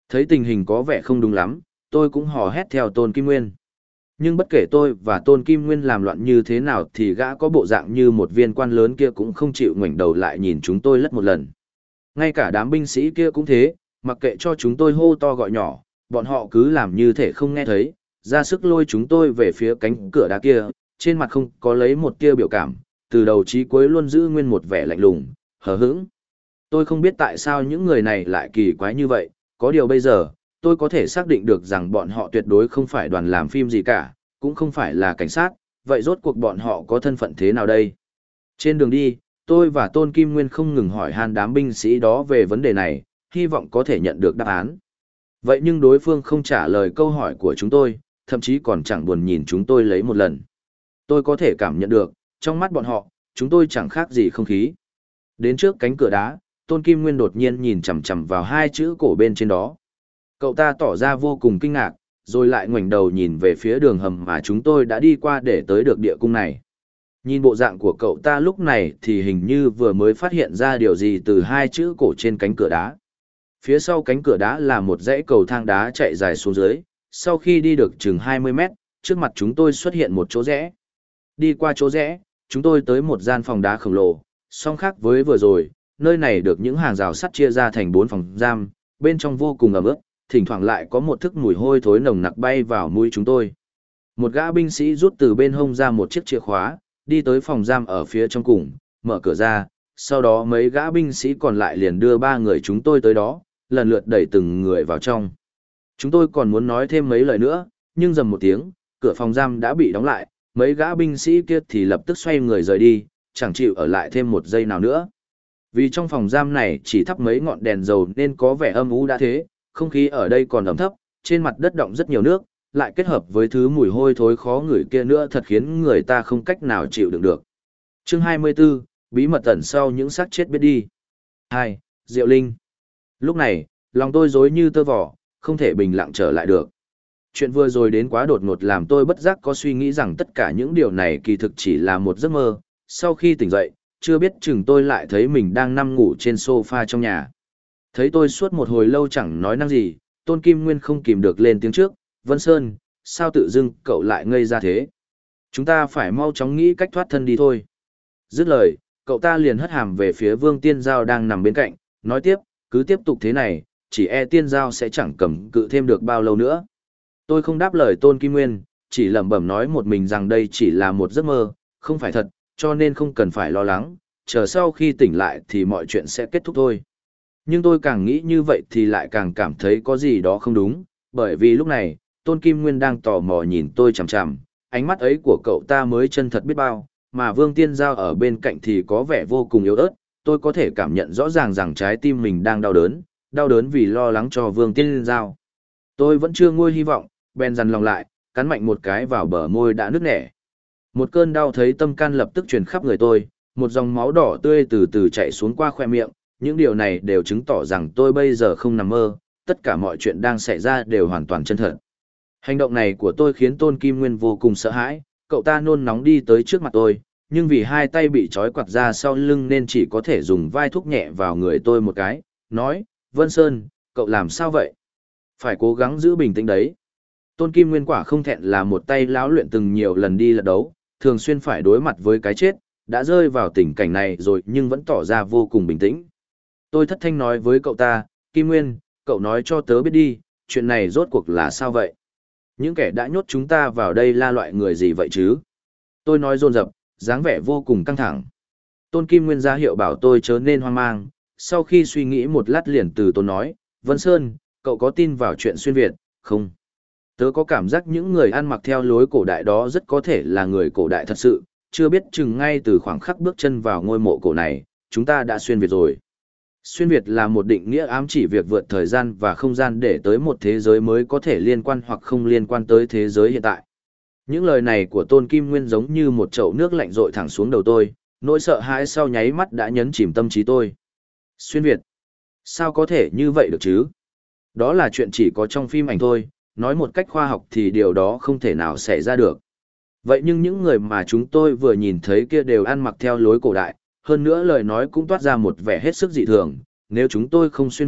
Thấy tình hình có vẻ không đúng lắm, tôi cũng hò hét theo Tôn Kim Nguyên. Nhưng bất kể tôi và Tôn Kim Nguyên làm loạn như thế nào thì gã có bộ dạng như một viên quan lớn kia cũng không chịu ngoảnh đầu lại nhìn chúng tôi lất một lần. Ngay cả đám binh sĩ kia cũng thế, mặc kệ cho chúng tôi hô to gọi nhỏ, bọn họ cứ làm như thể không nghe thấy, ra sức lôi chúng tôi về phía cánh cửa đá kia, trên mặt không có lấy một tia biểu cảm, từ đầu chí cuối luôn giữ nguyên một vẻ lạnh lùng, hờ hững. Tôi không biết tại sao những người này lại kỳ quái như vậy, có điều bây giờ, tôi có thể xác định được rằng bọn họ tuyệt đối không phải đoàn làm phim gì cả, cũng không phải là cảnh sát, vậy rốt cuộc bọn họ có thân phận thế nào đây? Trên đường đi, tôi và Tôn Kim Nguyên không ngừng hỏi han đám binh sĩ đó về vấn đề này, hy vọng có thể nhận được đáp án. Vậy nhưng đối phương không trả lời câu hỏi của chúng tôi, thậm chí còn chẳng buồn nhìn chúng tôi lấy một lần. Tôi có thể cảm nhận được, trong mắt bọn họ, chúng tôi chẳng khác gì không khí. Đến trước cánh cửa đá, Tôn Kim Nguyên đột nhiên nhìn chằm chằm vào hai chữ cổ bên trên đó. Cậu ta tỏ ra vô cùng kinh ngạc, rồi lại ngoảnh đầu nhìn về phía đường hầm mà chúng tôi đã đi qua để tới được địa cung này. Nhìn bộ dạng của cậu ta lúc này thì hình như vừa mới phát hiện ra điều gì từ hai chữ cổ trên cánh cửa đá. Phía sau cánh cửa đá là một dãy cầu thang đá chạy dài xuống dưới, sau khi đi được chừng 20 mét, trước mặt chúng tôi xuất hiện một chỗ rẽ. Đi qua chỗ rẽ, chúng tôi tới một gian phòng đá khổng lồ, song khác với vừa rồi, nơi này được những hàng rào sắt chia ra thành 4 phòng giam, bên trong vô cùng ẩm ướt, thỉnh thoảng lại có một thức mùi hôi thối nồng nặc bay vào mũi chúng tôi. Một gã binh sĩ rút từ bên hông ra một chiếc chìa khóa, đi tới phòng giam ở phía trong cùng, mở cửa ra, sau đó mấy gã binh sĩ còn lại liền đưa 3 người chúng tôi tới đó, lần lượt đẩy từng người vào trong. Chúng tôi còn muốn nói thêm mấy lời nữa, nhưng rầm một tiếng, cửa phòng giam đã bị đóng lại, mấy gã binh sĩ kia thì lập tức xoay người rời đi, chẳng chịu ở lại thêm một giây nào nữa. Vì trong phòng giam này chỉ thắp mấy ngọn đèn dầu nên có vẻ âm u đã thế, không khí ở đây còn ẩm thấp, trên mặt đất đọng rất nhiều nước, lại kết hợp với thứ mùi hôi thối khó ngửi kia nữa thật khiến người ta không cách nào chịu đựng được. Chương 24, bí mật ẩn sau những xác chết biết đi. 2. Diệu Linh. Lúc này, lòng tôi rối như tơ vò, không thể bình lặng trở lại được. Chuyện vừa rồi đến quá đột ngột làm tôi bất giác có suy nghĩ rằng tất cả những điều này kỳ thực chỉ là một giấc mơ. Sau khi tỉnh dậy, chưa biết chừng tôi lại thấy mình đang nằm ngủ trên sofa trong nhà. Thấy tôi suốt một hồi lâu chẳng nói năng gì, Tôn Kim Nguyên không kìm được lên tiếng trước, Vân Sơn, sao tự dưng cậu lại ngây ra thế? Chúng ta phải mau chóng nghĩ cách thoát thân đi thôi. Dứt lời, cậu ta liền hất hàm về phía Vương Tiên Giao đang nằm bên cạnh, nói tiếp, cứ tiếp tục thế này, chỉ e Tiên Giao sẽ chẳng cầm cự thêm được bao lâu nữa. Tôi không đáp lời Tôn Kim Nguyên, chỉ lẩm bẩm nói một mình rằng đây chỉ là một giấc mơ, không phải thật, cho nên không cần phải lo lắng, chờ sau khi tỉnh lại thì mọi chuyện sẽ kết thúc thôi. Nhưng tôi càng nghĩ như vậy thì lại càng cảm thấy có gì đó không đúng, bởi vì lúc này, Tôn Kim Nguyên đang tò mò nhìn tôi chằm chằm, ánh mắt ấy của cậu ta mới chân thật biết bao, mà Vương Tiên Giao ở bên cạnh thì có vẻ vô cùng yếu ớt, tôi có thể cảm nhận rõ ràng rằng trái tim mình đang đau đớn vì lo lắng cho Vương Tiên Giao. Tôi vẫn chưa nguôi hy vọng, bèn dằn lòng lại, cắn mạnh một cái vào bờ môi đã nứt nẻ. Một cơn đau thấy tâm can lập tức truyền khắp người tôi, một dòng máu đỏ tươi từ từ chảy xuống qua khoe miệng, những điều này đều chứng tỏ rằng tôi bây giờ không nằm mơ, tất cả mọi chuyện đang xảy ra đều hoàn toàn chân thật. Hành động này của tôi khiến Tôn Kim Nguyên vô cùng sợ hãi, cậu ta nôn nóng đi tới trước mặt tôi, nhưng vì hai tay bị trói quặt ra sau lưng nên chỉ có thể dùng vai thúc nhẹ vào người tôi một cái, nói, Vân Sơn, cậu làm sao vậy? Phải cố gắng giữ bình tĩnh đấy. Tôn Kim Nguyên quả không thẹn là một tay lão luyện từng nhiều lần đi lật đấu, thường xuyên phải đối mặt với cái chết, đã rơi vào tình cảnh này rồi nhưng vẫn tỏ ra vô cùng bình tĩnh. Tôi thất thanh nói với cậu ta, Kim Nguyên, cậu nói cho tớ biết đi, chuyện này rốt cuộc là sao vậy? Những kẻ đã nhốt chúng ta vào đây là loại người gì vậy chứ? Tôi nói dồn dập, dáng vẻ vô cùng căng thẳng. Tôn Kim Nguyên ra hiệu bảo tôi chớ nên hoang mang, sau khi suy nghĩ một lát liền từ tôi nói, Vân Sơn, cậu có tin vào chuyện xuyên Việt, không? Tớ có cảm giác những người ăn mặc theo lối cổ đại đó rất có thể là người cổ đại thật sự, chưa biết chừng ngay từ khoảng khắc bước chân vào ngôi mộ cổ này, chúng ta đã xuyên Việt rồi. Xuyên Việt là một định nghĩa ám chỉ việc vượt thời gian và không gian để tới một thế giới mới có thể liên quan hoặc không liên quan tới thế giới hiện tại. Những lời này của Tôn Kim Nguyên giống như một chậu nước lạnh rội thẳng xuống đầu tôi, nỗi sợ hãi sau nháy mắt đã nhấn chìm tâm trí tôi. Xuyên Việt? Sao có thể như vậy được chứ? Đó là chuyện chỉ có trong phim ảnh thôi, nói một cách khoa học thì điều đó không thể nào xảy ra được. Vậy nhưng những người mà chúng tôi vừa nhìn thấy kia đều ăn mặc theo lối cổ đại, hơn nữa lời nói cũng toát ra một vẻ hết sức dị thường, nếu chúng tôi không xuyên Việt,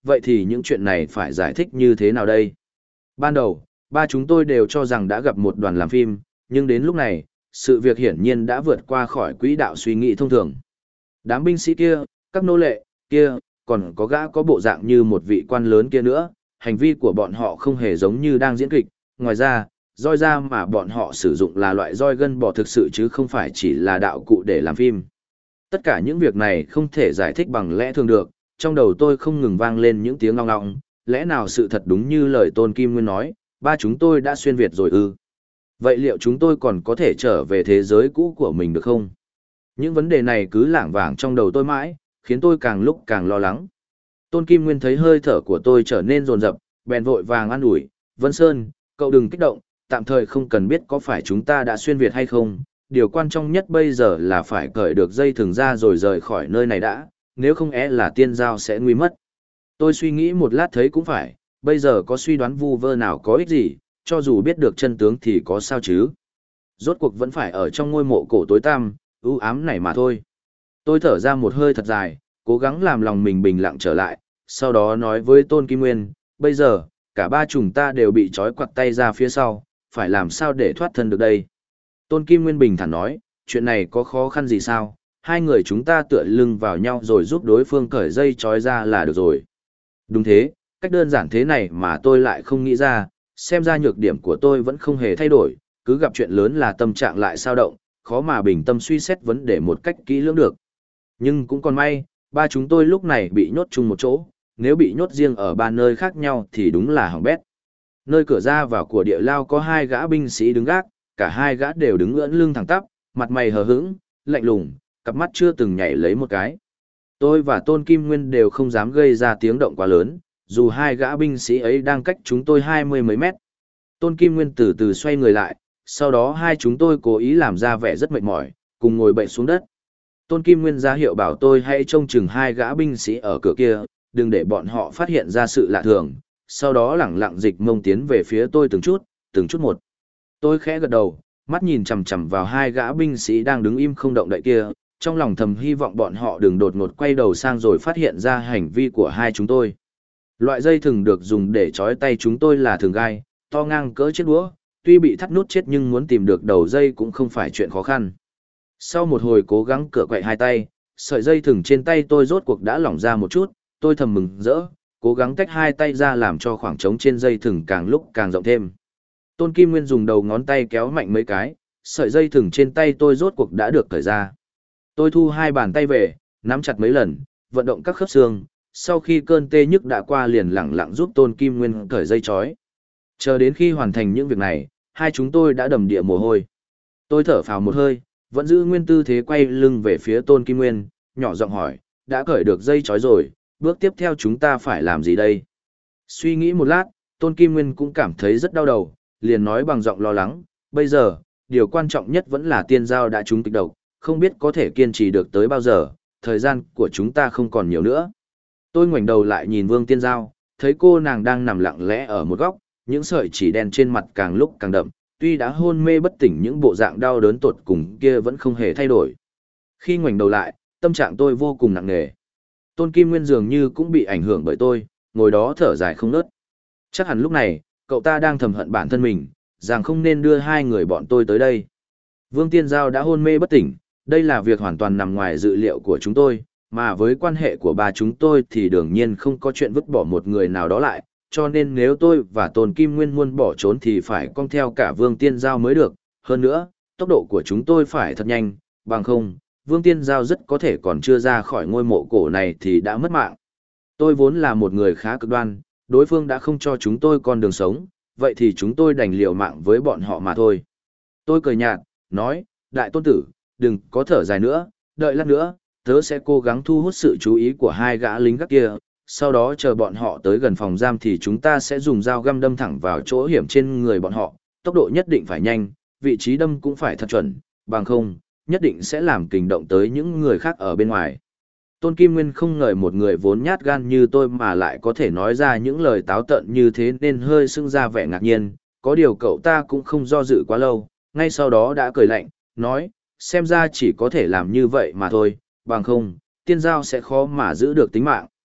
vậy thì những chuyện này phải giải thích như thế nào đây? Ban đầu, ba chúng tôi đều cho rằng đã gặp một đoàn làm phim, nhưng đến lúc này, sự việc hiển nhiên đã vượt qua khỏi quỹ đạo suy nghĩ thông thường. Đám binh sĩ kia, các nô lệ kia, còn có gã có bộ dạng như một vị quan lớn kia nữa, hành vi của bọn họ không hề giống như đang diễn kịch. Ngoài ra, roi da mà bọn họ sử dụng là loại roi gân bò thực sự chứ không phải chỉ là đạo cụ để làm phim. Tất cả những việc này không thể giải thích bằng lẽ thường được, trong đầu tôi không ngừng vang lên những tiếng ngong ngong, lẽ nào sự thật đúng như lời Tôn Kim Nguyên nói, ba chúng tôi đã xuyên Việt rồi ư? Vậy liệu chúng tôi còn có thể trở về thế giới cũ của mình được không? Những vấn đề này cứ lảng vảng trong đầu tôi mãi, khiến tôi càng lúc càng lo lắng. Tôn Kim Nguyên thấy hơi thở của tôi trở nên dồn dập, bèn vội vàng an ủi, Vân Sơn, cậu đừng kích động, tạm thời không cần biết có phải chúng ta đã xuyên Việt hay không, điều quan trọng nhất bây giờ là phải cởi được dây thừng ra rồi rời khỏi nơi này đã, nếu không là tiên giao sẽ nguy mất. Tôi suy nghĩ một lát thấy cũng phải, bây giờ có suy đoán vu vơ nào có ích gì, cho dù biết được chân tướng thì có sao chứ. Rốt cuộc vẫn phải ở trong ngôi mộ cổ tối tăm, u ám này mà thôi. Tôi thở ra một hơi thật dài, cố gắng làm lòng mình bình lặng trở lại, sau đó nói với Tôn Kim Nguyên, bây giờ, cả ba chúng ta đều bị trói quặt tay ra phía sau, phải làm sao để thoát thân được đây. Tôn Kim Nguyên bình thản nói, chuyện này có khó khăn gì sao, hai người chúng ta tựa lưng vào nhau rồi giúp đối phương cởi dây trói ra là được rồi. Đúng thế, cách đơn giản thế này mà tôi lại không nghĩ ra, xem ra nhược điểm của tôi vẫn không hề thay đổi, cứ gặp chuyện lớn là tâm trạng lại dao động, khó mà bình tâm suy xét vấn đề một cách kỹ lưỡng được. Nhưng cũng còn may, ba chúng tôi lúc này bị nhốt chung một chỗ, nếu bị nhốt riêng ở ba nơi khác nhau thì đúng là hỏng bét. Nơi cửa ra vào của địa lao có hai gã binh sĩ đứng gác, cả hai gã đều đứng ưỡn lưng thẳng tắp, mặt mày hờ hững, lạnh lùng, cặp mắt chưa từng nhảy lấy một cái. Tôi và Tôn Kim Nguyên đều không dám gây ra tiếng động quá lớn, dù hai gã binh sĩ ấy đang cách chúng tôi 20 mấy mét. Tôn Kim Nguyên từ từ xoay người lại, sau đó hai chúng tôi cố ý làm ra vẻ rất mệt mỏi, cùng ngồi bậy xuống đất. Tôn Kim Nguyên ra hiệu bảo tôi hãy trông chừng hai gã binh sĩ ở cửa kia, đừng để bọn họ phát hiện ra sự lạ thường, sau đó lẳng lặng dịch mông tiến về phía tôi từng chút một. Tôi khẽ gật đầu, mắt nhìn chằm chằm vào hai gã binh sĩ đang đứng im không động đậy kia, trong lòng thầm hy vọng bọn họ đừng đột ngột quay đầu sang rồi phát hiện ra hành vi của hai chúng tôi. Loại dây thừng được dùng để trói tay chúng tôi là thừng gai, to ngang cỡ chiếc đũa, tuy bị thắt nút chết nhưng muốn tìm được đầu dây cũng không phải chuyện khó khăn. Sau một hồi cố gắng cựa quậy hai tay, sợi dây thừng trên tay tôi rốt cuộc đã lỏng ra một chút, tôi thầm mừng rỡ, cố gắng tách hai tay ra làm cho khoảng trống trên dây thừng càng lúc càng rộng thêm. Tôn Kim Nguyên dùng đầu ngón tay kéo mạnh mấy cái, sợi dây thừng trên tay tôi rốt cuộc đã được cởi ra. Tôi thu hai bàn tay về, nắm chặt mấy lần, vận động các khớp xương, sau khi cơn tê nhức đã qua liền lẳng lặng giúp Tôn Kim Nguyên cởi dây trói. Chờ đến khi hoàn thành những việc này, hai chúng tôi đã đầm đìa mồ hôi. Tôi thở phào một hơi, vẫn giữ nguyên tư thế quay lưng về phía Tôn Kim Nguyên, nhỏ giọng hỏi, đã cởi được dây trói rồi, bước tiếp theo chúng ta phải làm gì đây? Suy nghĩ một lát, Tôn Kim Nguyên cũng cảm thấy rất đau đầu, liền nói bằng giọng lo lắng, bây giờ, điều quan trọng nhất vẫn là tiên giao đã trúng kịch độc, không biết có thể kiên trì được tới bao giờ, thời gian của chúng ta không còn nhiều nữa. Tôi ngoảnh đầu lại nhìn Vương Tiên Giao, thấy cô nàng đang nằm lặng lẽ ở một góc, những sợi chỉ đen trên mặt càng lúc càng đậm, tuy đã hôn mê bất tỉnh những bộ dạng đau đớn tột cùng kia vẫn không hề thay đổi. Khi ngoảnh đầu lại, tâm trạng tôi vô cùng nặng nề. Tôn Kim Nguyên dường như cũng bị ảnh hưởng bởi tôi, ngồi đó thở dài không ngớt. Chắc hẳn lúc này, cậu ta đang thầm hận bản thân mình, rằng không nên đưa hai người bọn tôi tới đây. Vương Tiên Giao đã hôn mê bất tỉnh, đây là việc hoàn toàn nằm ngoài dự liệu của chúng tôi, mà với quan hệ của ba chúng tôi thì đương nhiên không có chuyện vứt bỏ một người nào đó lại, cho nên nếu tôi và Tôn Kim Nguyên muốn bỏ trốn thì phải cong theo cả Vương Tiên Giao mới được. Hơn nữa, tốc độ của chúng tôi phải thật nhanh, bằng không, Vương Tiên Giao rất có thể còn chưa ra khỏi ngôi mộ cổ này thì đã mất mạng. Tôi vốn là một người khá cực đoan, đối phương đã không cho chúng tôi con đường sống, vậy thì chúng tôi đành liều mạng với bọn họ mà thôi. Tôi cười nhạt, nói, đại tôn tử, đừng có thở dài nữa, đợi lát nữa, tớ sẽ cố gắng thu hút sự chú ý của hai gã lính gác kia, sau đó chờ bọn họ tới gần phòng giam thì chúng ta sẽ dùng dao găm đâm thẳng vào chỗ hiểm trên người bọn họ, tốc độ nhất định phải nhanh, vị trí đâm cũng phải thật chuẩn, bằng không, nhất định sẽ làm kinh động tới những người khác ở bên ngoài. Tôn Kim Nguyên không ngờ một người vốn nhát gan như tôi mà lại có thể nói ra những lời táo tợn như thế nên hơi sưng ra vẻ ngạc nhiên, có điều cậu ta cũng không do dự quá lâu, ngay sau đó đã cười lạnh, nói, xem ra chỉ có thể làm như vậy mà thôi, bằng không, tiên giao sẽ khó mà giữ được tính mạng.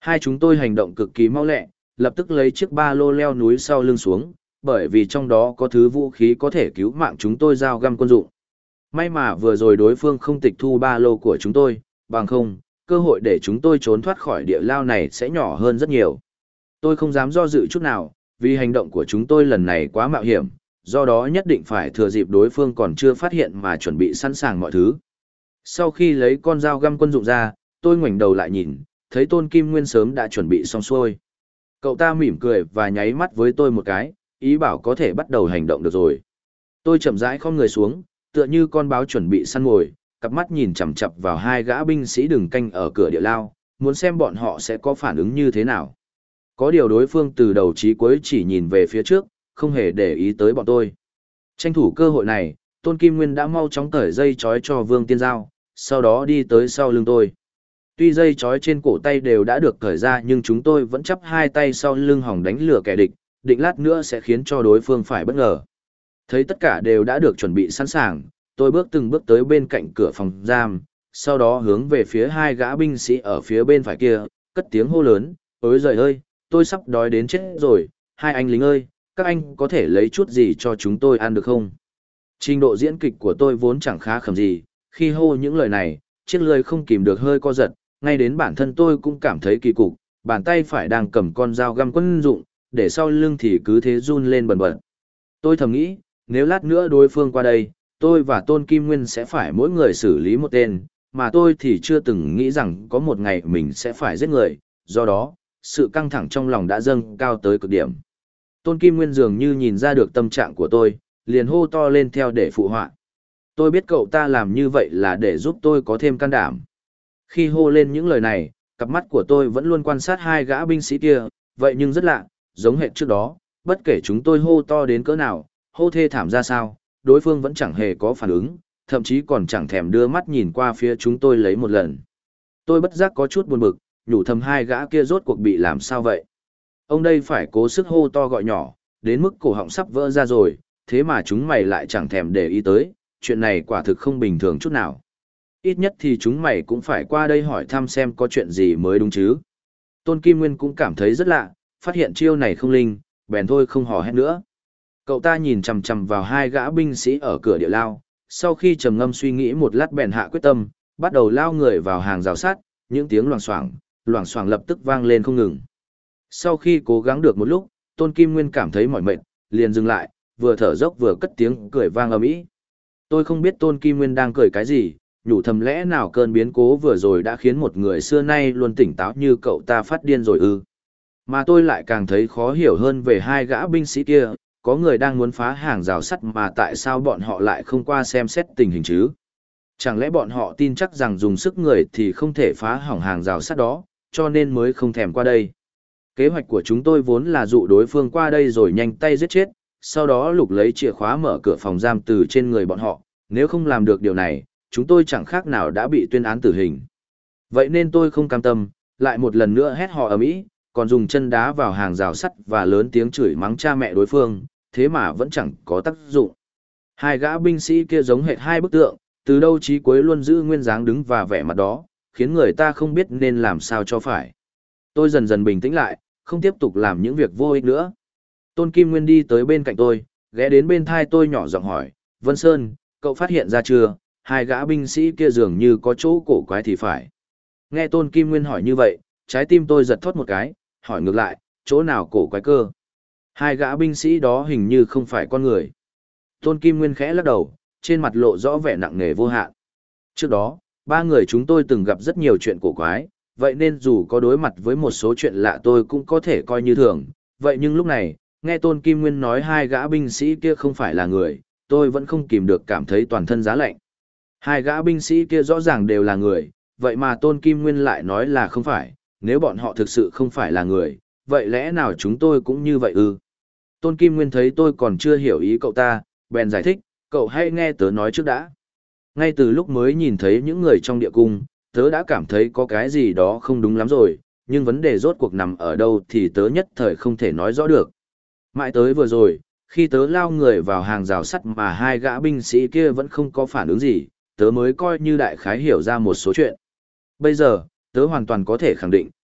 Hai chúng tôi hành động cực kỳ mau lẹ, lập tức lấy chiếc ba lô leo núi sau lưng xuống, bởi vì trong đó có thứ vũ khí có thể cứu mạng chúng tôi dao găm quân dụng. May mà vừa rồi đối phương không tịch thu ba lô của chúng tôi, bằng không, cơ hội để chúng tôi trốn thoát khỏi địa lao này sẽ nhỏ hơn rất nhiều. Tôi không dám do dự chút nào, vì hành động của chúng tôi lần này quá mạo hiểm, do đó nhất định phải thừa dịp đối phương còn chưa phát hiện mà chuẩn bị sẵn sàng mọi thứ. Sau khi lấy con dao găm quân dụng ra, tôi ngoảnh đầu lại nhìn, thấy Tôn Kim Nguyên sớm đã chuẩn bị xong xuôi. Cậu ta mỉm cười và nháy mắt với tôi một cái, ý bảo có thể bắt đầu hành động được rồi. Tôi chậm rãi khom người xuống, tựa như con báo chuẩn bị săn mồi, cặp mắt nhìn chằm chằm vào hai gã binh sĩ đứng canh ở cửa địa lao, muốn xem bọn họ sẽ có phản ứng như thế nào. Có điều đối phương từ đầu chí cuối chỉ nhìn về phía trước, không hề để ý tới bọn tôi. Tranh thủ cơ hội này, Tôn Kim Nguyên đã mau chóng cởi dây trói cho Vương Tiên Giao, sau đó đi tới sau lưng tôi. Tuy dây trói trên cổ tay đều đã được cởi ra nhưng chúng tôi vẫn chắp hai tay sau lưng hòng đánh lừa kẻ địch, định lát nữa sẽ khiến cho đối phương phải bất ngờ. Thấy tất cả đều đã được chuẩn bị sẵn sàng, tôi bước từng bước tới bên cạnh cửa phòng giam, sau đó hướng về phía hai gã binh sĩ ở phía bên phải kia, cất tiếng hô lớn, ôi giời ơi, tôi sắp đói đến chết rồi, hai anh lính ơi, các anh có thể lấy chút gì cho chúng tôi ăn được không? Trình độ diễn kịch của tôi vốn chẳng khá khẩm gì, khi hô những lời này, chiếc lưỡi không kìm được hơi co giật, ngay đến bản thân tôi cũng cảm thấy kỳ cục, bàn tay phải đang cầm con dao găm quân dụng, để sau lưng thì cứ thế run lên bần bật. Tôi thầm nghĩ, nếu lát nữa đối phương qua đây, tôi và Tôn Kim Nguyên sẽ phải mỗi người xử lý một tên, mà tôi thì chưa từng nghĩ rằng có một ngày mình sẽ phải giết người, do đó, sự căng thẳng trong lòng đã dâng cao tới cực điểm. Tôn Kim Nguyên dường như nhìn ra được tâm trạng của tôi, liền hô to lên theo để phụ họa. Tôi biết cậu ta làm như vậy là để giúp tôi có thêm can đảm. Khi hô lên những lời này, cặp mắt của tôi vẫn luôn quan sát hai gã binh sĩ kia, vậy nhưng rất lạ, giống hệt trước đó, bất kể chúng tôi hô to đến cỡ nào, hô thê thảm ra sao, đối phương vẫn chẳng hề có phản ứng, thậm chí còn chẳng thèm đưa mắt nhìn qua phía chúng tôi lấy một lần. Tôi bất giác có chút buồn bực, nhủ thầm hai gã kia rốt cuộc bị làm sao vậy. Ông đây phải cố sức hô to gọi nhỏ, đến mức cổ họng sắp vỡ ra rồi, thế mà chúng mày lại chẳng thèm để ý tới, chuyện này quả thực không bình thường chút nào. Ít nhất thì chúng mày cũng phải qua đây hỏi thăm xem có chuyện gì mới đúng chứ. Tôn Kim Nguyên cũng cảm thấy rất lạ, phát hiện chiêu này không linh, bèn thôi không hò hét nữa. Cậu ta nhìn chằm chằm vào hai gã binh sĩ ở cửa địa lao, sau khi trầm ngâm suy nghĩ một lát bèn hạ quyết tâm, bắt đầu lao người vào hàng rào sắt, những tiếng loảng xoảng lập tức vang lên không ngừng. Sau khi cố gắng được một lúc, Tôn Kim Nguyên cảm thấy mỏi mệt, liền dừng lại, vừa thở dốc vừa cất tiếng cười vang ầm ĩ. Tôi không biết Tôn Kim Nguyên đang cười cái gì, nhủ thầm lẽ nào cơn biến cố vừa rồi đã khiến một người xưa nay luôn tỉnh táo như cậu ta phát điên rồi ư. Mà tôi lại càng thấy khó hiểu hơn về hai gã binh sĩ kia, có người đang muốn phá hàng rào sắt mà tại sao bọn họ lại không qua xem xét tình hình chứ? Chẳng lẽ bọn họ tin chắc rằng dùng sức người thì không thể phá hỏng hàng rào sắt đó, cho nên mới không thèm qua đây? Kế hoạch của chúng tôi vốn là dụ đối phương qua đây rồi nhanh tay giết chết, sau đó lục lấy chìa khóa mở cửa phòng giam từ trên người bọn họ, nếu không làm được điều này, chúng tôi chẳng khác nào đã bị tuyên án tử hình. Vậy nên tôi không cam tâm, lại một lần nữa hét họ ầm ĩ, còn dùng chân đá vào hàng rào sắt và lớn tiếng chửi mắng cha mẹ đối phương, thế mà vẫn chẳng có tác dụng. Hai gã binh sĩ kia giống hệt hai bức tượng, từ đâu chí cuối luôn giữ nguyên dáng đứng và vẻ mặt đó, khiến người ta không biết nên làm sao cho phải. Tôi dần dần bình tĩnh lại, không tiếp tục làm những việc vô ích nữa. Tôn Kim Nguyên đi tới bên cạnh tôi, ghé đến bên thai tôi nhỏ giọng hỏi, Vân Sơn, cậu phát hiện ra chưa, hai gã binh sĩ kia dường như có chỗ cổ quái thì phải. Nghe Tôn Kim Nguyên hỏi như vậy, trái tim tôi giật thót một cái, hỏi ngược lại, chỗ nào cổ quái cơ? Hai gã binh sĩ đó hình như không phải con người. Tôn Kim Nguyên khẽ lắc đầu, trên mặt lộ rõ vẻ nặng nề vô hạn. Trước đó, ba người chúng tôi từng gặp rất nhiều chuyện cổ quái, vậy nên dù có đối mặt với một số chuyện lạ tôi cũng có thể coi như thường. Vậy nhưng lúc này, nghe Tôn Kim Nguyên nói hai gã binh sĩ kia không phải là người, tôi vẫn không kìm được cảm thấy toàn thân giá lạnh. Hai gã binh sĩ kia rõ ràng đều là người, vậy mà Tôn Kim Nguyên lại nói là không phải, nếu bọn họ thực sự không phải là người, vậy lẽ nào chúng tôi cũng như vậy ư? Tôn Kim Nguyên thấy tôi còn chưa hiểu ý cậu ta, bèn giải thích, cậu hãy nghe tớ nói trước đã. Ngay từ lúc mới nhìn thấy những người trong địa cung, tớ đã cảm thấy có cái gì đó không đúng lắm rồi, nhưng vấn đề rốt cuộc nằm ở đâu thì tớ nhất thời không thể nói rõ được. Mãi tới vừa rồi, khi tớ lao người vào hàng rào sắt mà hai gã binh sĩ kia vẫn không có phản ứng gì, tớ mới coi như đại khái hiểu ra một số chuyện. Bây giờ, tớ hoàn toàn có thể khẳng định,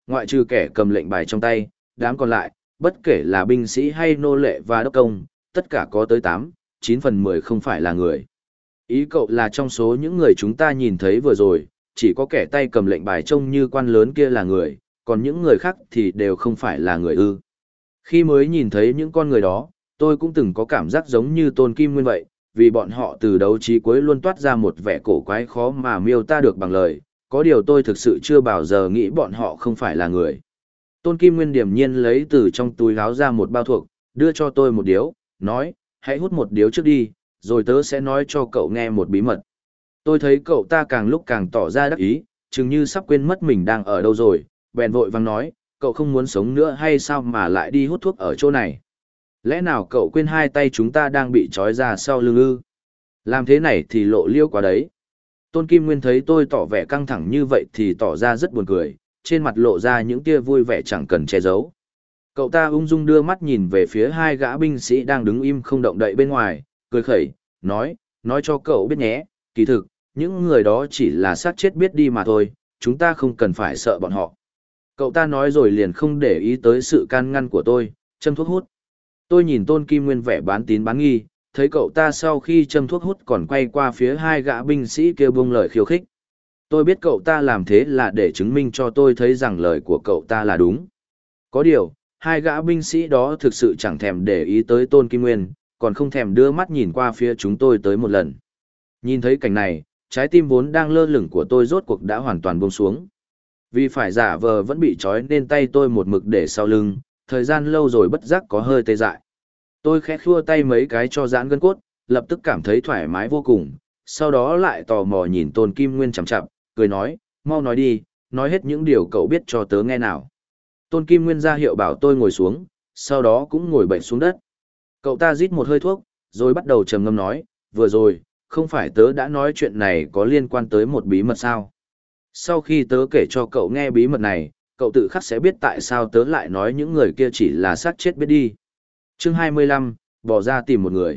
ngoại trừ kẻ cầm lệnh bài trong tay, đám còn lại, bất kể là binh sĩ hay nô lệ và đốc công, tất cả có tới 9 phần 10 không phải là người. Ý cậu là trong số những người chúng ta nhìn thấy vừa rồi, chỉ có kẻ tay cầm lệnh bài trông như quan lớn kia là người, còn những người khác thì đều không phải là người ư. Khi mới nhìn thấy những con người đó, tôi cũng từng có cảm giác giống như Tôn Kim Nguyên vậy, vì bọn họ từ đầu chí cuối luôn toát ra một vẻ cổ quái khó mà miêu tả được bằng lời, có điều tôi thực sự chưa bao giờ nghĩ bọn họ không phải là người. Tôn Kim Nguyên điềm nhiên lấy từ trong túi áo ra một bao thuốc, đưa cho tôi một điếu, nói, hãy hút một điếu trước đi, rồi tớ sẽ nói cho cậu nghe một bí mật. Tôi thấy cậu ta càng lúc càng tỏ ra đắc ý, chừng như sắp quên mất mình đang ở đâu rồi, bèn vội vàng nói, cậu không muốn sống nữa hay sao mà lại đi hút thuốc ở chỗ này? Lẽ nào cậu quên hai tay chúng ta đang bị trói ra sau lưng ư? Làm thế này thì lộ liêu quá đấy. Tôn Kim Nguyên thấy tôi tỏ vẻ căng thẳng như vậy thì tỏ ra rất buồn cười, trên mặt lộ ra những tia vui vẻ chẳng cần che giấu. Cậu ta ung dung đưa mắt nhìn về phía hai gã binh sĩ đang đứng im không động đậy bên ngoài, cười khẩy, nói cho cậu biết nhé, kỳ thực, những người đó chỉ là xác chết biết đi mà thôi, chúng ta không cần phải sợ bọn họ. Cậu ta nói rồi liền không để ý tới sự can ngăn của tôi, châm thuốc hút. Tôi nhìn Tôn Kim Nguyên vẻ bán tín bán nghi, thấy cậu ta sau khi châm thuốc hút còn quay qua phía hai gã binh sĩ kêu buông lời khiêu khích. Tôi biết cậu ta làm thế là để chứng minh cho tôi thấy rằng lời của cậu ta là đúng. Có điều, hai gã binh sĩ đó thực sự chẳng thèm để ý tới Tôn Kim Nguyên, còn không thèm đưa mắt nhìn qua phía chúng tôi tới một lần. Nhìn thấy cảnh này, trái tim vốn đang lơ lửng của tôi rốt cuộc đã hoàn toàn buông xuống. Vì phải giả vờ vẫn bị trói nên tay tôi một mực để sau lưng, thời gian lâu rồi bất giác có hơi tê dại. Tôi khẽ khua tay mấy cái cho giãn gân cốt, lập tức cảm thấy thoải mái vô cùng, sau đó lại tò mò nhìn Tôn Kim Nguyên chằm chằm, cười nói, mau nói đi, nói hết những điều cậu biết cho tớ nghe nào. Tôn Kim Nguyên ra hiệu bảo tôi ngồi xuống, sau đó cũng ngồi bệnh xuống đất. Cậu ta rít một hơi thuốc, rồi bắt đầu trầm ngâm nói, vừa rồi, không phải tớ đã nói chuyện này có liên quan tới một bí mật sao? Sau khi tớ kể cho cậu nghe bí mật này, cậu tự khắc sẽ biết tại sao tớ lại nói những người kia chỉ là xác chết biết đi. Chương 25, bỏ ra tìm một người.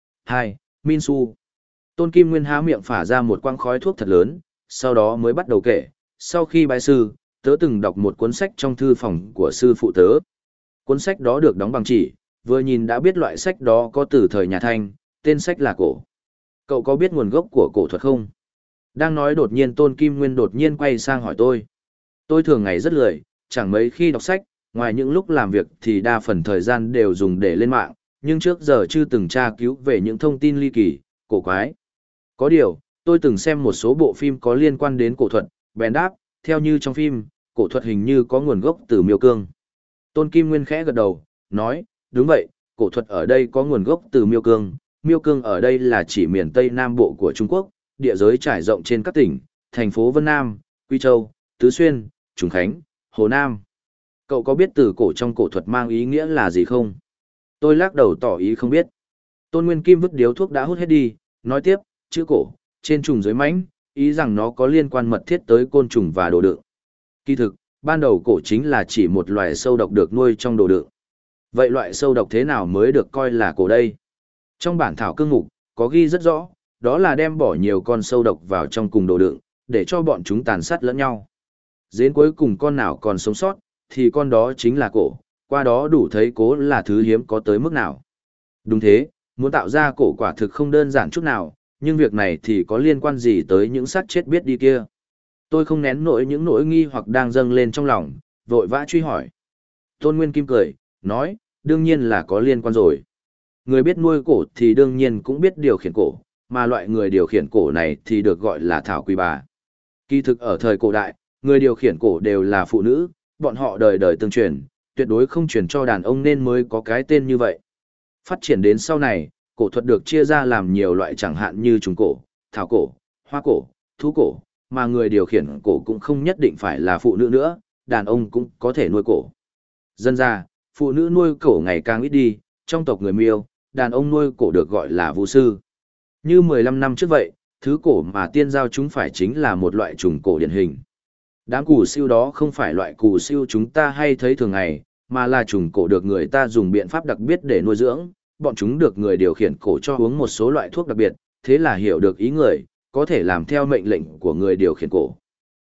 2. Min Su. Tôn Kim Nguyên há miệng phả ra một quang khói thuốc thật lớn, sau đó mới bắt đầu kể. Sau khi bái sư, tớ từng đọc một cuốn sách trong thư phòng của sư phụ tớ. Cuốn sách đó được đóng bằng chỉ, vừa nhìn đã biết loại sách đó có từ thời nhà Thanh, tên sách là cổ. Cậu có biết nguồn gốc của cổ thuật không? Đang nói đột nhiên Tôn Kim Nguyên đột nhiên quay sang hỏi tôi. Tôi thường ngày rất lười, chẳng mấy khi đọc sách, ngoài những lúc làm việc thì đa phần thời gian đều dùng để lên mạng, nhưng trước giờ chưa từng tra cứu về những thông tin ly kỳ, cổ quái. Có điều, tôi từng xem một số bộ phim có liên quan đến cổ thuật, bèn đáp, theo như trong phim, cổ thuật hình như có nguồn gốc từ Miêu Cương. Tôn Kim Nguyên khẽ gật đầu, nói, đúng vậy, cổ thuật ở đây có nguồn gốc từ Miêu Cương. Miêu Cương ở đây là chỉ miền Tây Nam Bộ của Trung Quốc, địa giới trải rộng trên các tỉnh, thành phố Vân Nam, Quy Châu, Tứ Xuyên, Trùng Khánh, Hồ Nam. Cậu có biết từ cổ trong cổ thuật mang ý nghĩa là gì không? Tôi lắc đầu tỏ ý không biết. Tôn Nguyên Kim vứt điếu thuốc đã hút hết đi, nói tiếp, chữ cổ, trên trùng dưới mãnh, ý rằng nó có liên quan mật thiết tới côn trùng và đồ đựng. Kỳ thực, ban đầu cổ chính là chỉ một loài sâu độc được nuôi trong đồ đựng. Vậy loại sâu độc thế nào mới được coi là cổ đây? Trong bản thảo cương mục, có ghi rất rõ, đó là đem bỏ nhiều con sâu độc vào trong cùng đồ đựng, để cho bọn chúng tàn sát lẫn nhau. Đến cuối cùng con nào còn sống sót, thì con đó chính là cổ, qua đó đủ thấy cổ là thứ hiếm có tới mức nào. Đúng thế, muốn tạo ra cổ quả thực không đơn giản chút nào, nhưng việc này thì có liên quan gì tới những xác chết biết đi kia. Tôi không nén nổi những nỗi nghi hoặc đang dâng lên trong lòng, vội vã truy hỏi. Tôn Nguyên Kim cười, nói, đương nhiên là có liên quan rồi. Người biết nuôi cổ thì đương nhiên cũng biết điều khiển cổ, mà loại người điều khiển cổ này thì được gọi là thảo quỳ bà. Kỳ thực ở thời cổ đại, người điều khiển cổ đều là phụ nữ, bọn họ đời đời tương truyền, tuyệt đối không truyền cho đàn ông nên mới có cái tên như vậy. Phát triển đến sau này, cổ thuật được chia ra làm nhiều loại chẳng hạn như trùng cổ, thảo cổ, hoa cổ, thú cổ, mà người điều khiển cổ cũng không nhất định phải là phụ nữ nữa, đàn ông cũng có thể nuôi cổ. Dân ra, phụ nữ nuôi cổ ngày càng ít đi, trong tộc người Miêu, đàn ông nuôi cổ được gọi là vũ sư. Như 15 năm trước vậy, thứ cổ mà tiên giao chúng phải chính là một loại trùng cổ điển hình. Đám cù siêu đó không phải loại cù siêu chúng ta hay thấy thường ngày, mà là trùng cổ được người ta dùng biện pháp đặc biệt để nuôi dưỡng, bọn chúng được người điều khiển cổ cho uống một số loại thuốc đặc biệt, thế là hiểu được ý người, có thể làm theo mệnh lệnh của người điều khiển cổ.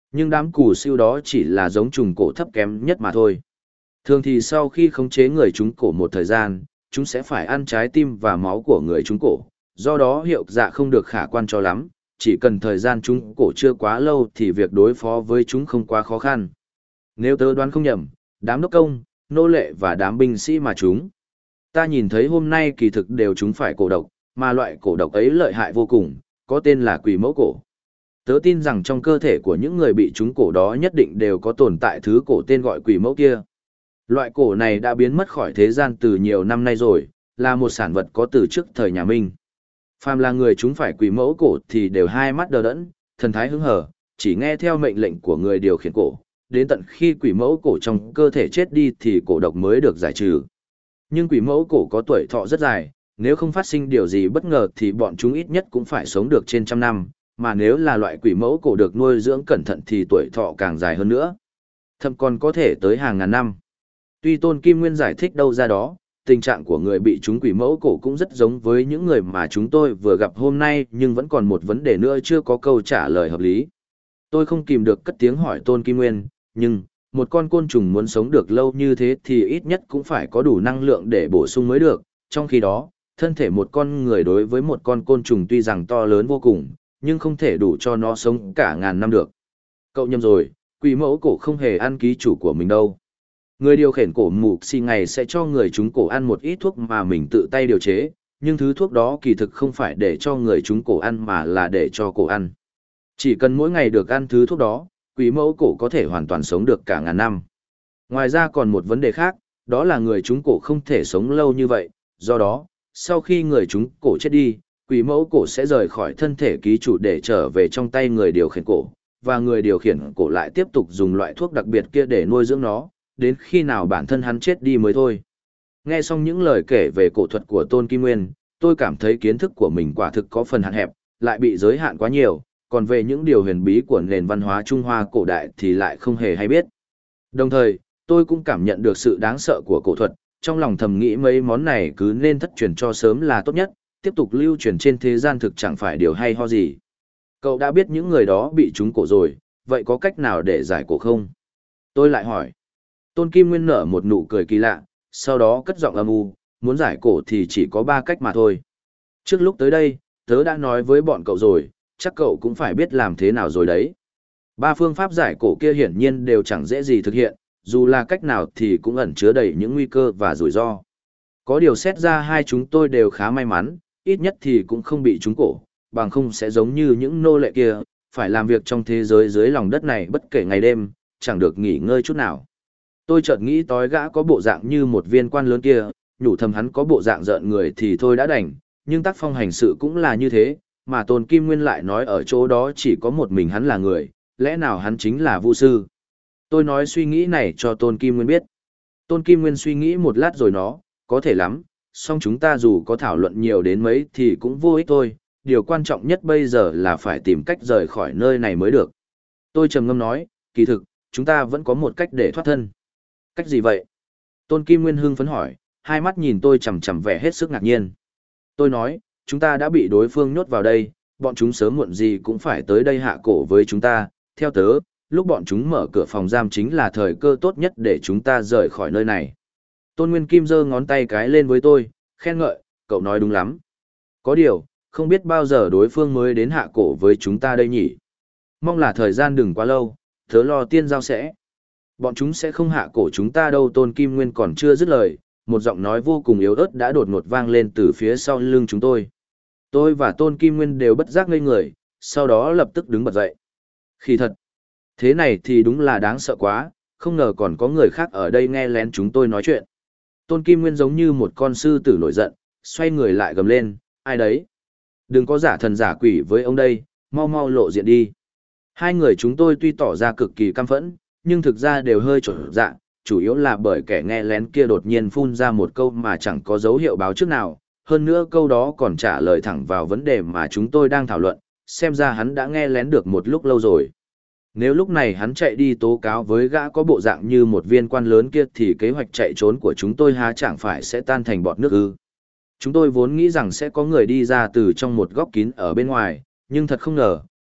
Nhưng đám cù siêu đó chỉ là giống trùng cổ thấp kém nhất mà thôi. Thường thì sau khi khống chế người trúng cổ một thời gian, chúng sẽ phải ăn trái tim và máu của người trúng cổ, do đó hiệu dạ không được khả quan cho lắm, chỉ cần thời gian trúng cổ chưa quá lâu thì việc đối phó với chúng không quá khó khăn. Nếu tớ đoán không nhầm, đám đốc công, nô lệ và đám binh sĩ mà chúng ta nhìn thấy hôm nay kỳ thực đều chúng phải cổ độc, mà loại cổ độc ấy lợi hại vô cùng, có tên là quỷ mẫu cổ. Tớ tin rằng trong cơ thể của những người bị trúng cổ đó nhất định đều có tồn tại thứ cổ tên gọi quỷ mẫu kia. Loại cổ này đã biến mất khỏi thế gian từ nhiều năm nay rồi, là một sản vật có từ trước thời nhà Minh. Phàm là người chúng phải quỷ mẫu cổ thì đều hai mắt đờ đẫn, thần thái hứng hở, chỉ nghe theo mệnh lệnh của người điều khiển cổ, đến tận khi quỷ mẫu cổ trong cơ thể chết đi thì cổ độc mới được giải trừ. Nhưng quỷ mẫu cổ có tuổi thọ rất dài, nếu không phát sinh điều gì bất ngờ thì bọn chúng ít nhất cũng phải sống được trên 100 năm, mà nếu là loại quỷ mẫu cổ được nuôi dưỡng cẩn thận thì tuổi thọ càng dài hơn nữa. Thậm còn có thể tới hàng ngàn năm. Tuy Tôn Kim Nguyên giải thích đâu ra đó, tình trạng của người bị trúng quỷ mẫu cổ cũng rất giống với những người mà chúng tôi vừa gặp hôm nay, nhưng vẫn còn một vấn đề nữa chưa có câu trả lời hợp lý. Tôi không kìm được cất tiếng hỏi Tôn Kim Nguyên, nhưng, một con côn trùng muốn sống được lâu như thế thì ít nhất cũng phải có đủ năng lượng để bổ sung mới được, trong khi đó, thân thể một con người đối với một con côn trùng tuy rằng to lớn vô cùng, nhưng không thể đủ cho nó sống cả ngàn năm được. Cậu nhầm rồi, quỷ mẫu cổ không hề ăn ký chủ của mình đâu. Người điều khiển cổ mục xì ngày sẽ cho người chúng cổ ăn một ít thuốc mà mình tự tay điều chế, nhưng thứ thuốc đó kỳ thực không phải để cho người chúng cổ ăn mà là để cho cổ ăn. Chỉ cần mỗi ngày được ăn thứ thuốc đó, quỷ mẫu cổ có thể hoàn toàn sống được cả ngàn năm. Ngoài ra còn một vấn đề khác, đó là người chúng cổ không thể sống lâu như vậy, do đó, sau khi người chúng cổ chết đi, quỷ mẫu cổ sẽ rời khỏi thân thể ký chủ để trở về trong tay người điều khiển cổ, và người điều khiển cổ lại tiếp tục dùng loại thuốc đặc biệt kia để nuôi dưỡng nó, đến khi nào bản thân hắn chết đi mới thôi. Nghe xong những lời kể về cổ thuật của Tôn Kim Nguyên, tôi cảm thấy kiến thức của mình quả thực có phần hạn hẹp, lại bị giới hạn quá nhiều, còn về những điều huyền bí của nền văn hóa Trung Hoa cổ đại thì lại không hề hay biết. Đồng thời, tôi cũng cảm nhận được sự đáng sợ của cổ thuật, trong lòng thầm nghĩ mấy món này cứ nên thất truyền cho sớm là tốt nhất, tiếp tục lưu truyền trên thế gian thực chẳng phải điều hay ho gì. Cậu đã biết những người đó bị trúng cổ rồi, vậy có cách nào để giải cổ không? Tôi lại hỏi. Tôn Kim Nguyên nở một nụ cười kỳ lạ, sau đó cất giọng âm u, muốn giải cổ thì chỉ có 3 cách mà thôi. Trước lúc tới đây, tớ đã nói với bọn cậu rồi, chắc cậu cũng phải biết làm thế nào rồi đấy. 3 phương pháp giải cổ kia hiển nhiên đều chẳng dễ gì thực hiện, dù là cách nào thì cũng ẩn chứa đầy những nguy cơ và rủi ro. Có điều xét ra hai chúng tôi đều khá may mắn, ít nhất thì cũng không bị trúng cổ, bằng không sẽ giống như những nô lệ kia, phải làm việc trong thế giới dưới lòng đất này bất kể ngày đêm, chẳng được nghỉ ngơi chút nào. Tôi chợt nghĩ tối gã có bộ dạng như một viên quan lớn kia, nhủ thầm hắn có bộ dạng rợn người thì thôi đã đành, nhưng tác phong hành sự cũng là như thế, mà Tôn Kim Nguyên lại nói ở chỗ đó chỉ có một mình hắn là người, lẽ nào hắn chính là Vu sư. Tôi nói suy nghĩ này cho Tôn Kim Nguyên biết. Tôn Kim Nguyên suy nghĩ một lát rồi nó, có thể lắm, song chúng ta dù có thảo luận nhiều đến mấy thì cũng vô ích thôi, điều quan trọng nhất bây giờ là phải tìm cách rời khỏi nơi này mới được. Tôi trầm ngâm nói, kỳ thực, chúng ta vẫn có một cách để thoát thân. Cách gì vậy? Tôn Kim Nguyên hưng phấn hỏi, hai mắt nhìn tôi chằm chằm vẻ hết sức ngạc nhiên. Tôi nói, chúng ta đã bị đối phương nhốt vào đây, bọn chúng sớm muộn gì cũng phải tới đây hạ cổ với chúng ta, theo tớ, lúc bọn chúng mở cửa phòng giam chính là thời cơ tốt nhất để chúng ta rời khỏi nơi này. Tôn Nguyên Kim giơ ngón tay cái lên với tôi, khen ngợi, cậu nói đúng lắm. Có điều, không biết bao giờ đối phương mới đến hạ cổ với chúng ta đây nhỉ? Mong là thời gian đừng quá lâu, tớ lo tiên giao sẽ. Bọn chúng sẽ không hạ cổ chúng ta đâu. Tôn Kim Nguyên còn chưa dứt lời, một giọng nói vô cùng yếu ớt đã đột ngột vang lên từ phía sau lưng chúng tôi. Tôi và Tôn Kim Nguyên đều bất giác ngây người, sau đó lập tức đứng bật dậy. Khi thật, thế này thì đúng là đáng sợ quá, không ngờ còn có người khác ở đây nghe lén chúng tôi nói chuyện. Tôn Kim Nguyên giống như một con sư tử nổi giận, xoay người lại gầm lên, ai đấy? Đừng có giả thần giả quỷ với ông đây, mau mau lộ diện đi. Hai người chúng tôi tuy tỏ ra cực kỳ căm phẫn, nhưng thực ra đều hơi trộn dạ, chủ yếu là bởi kẻ nghe lén kia đột nhiên phun ra một câu mà chẳng có dấu hiệu báo trước nào, hơn nữa câu đó còn trả lời thẳng vào vấn đề mà chúng tôi đang thảo luận, xem ra hắn đã nghe lén được một lúc lâu rồi. Nếu lúc này hắn chạy đi tố cáo với gã có bộ dạng như một viên quan lớn kia thì kế hoạch chạy trốn của chúng tôi há chẳng phải sẽ tan thành bọt nước ư. Chúng tôi vốn nghĩ rằng sẽ có người đi ra từ trong một góc kín ở bên ngoài, nhưng thật không ngờ,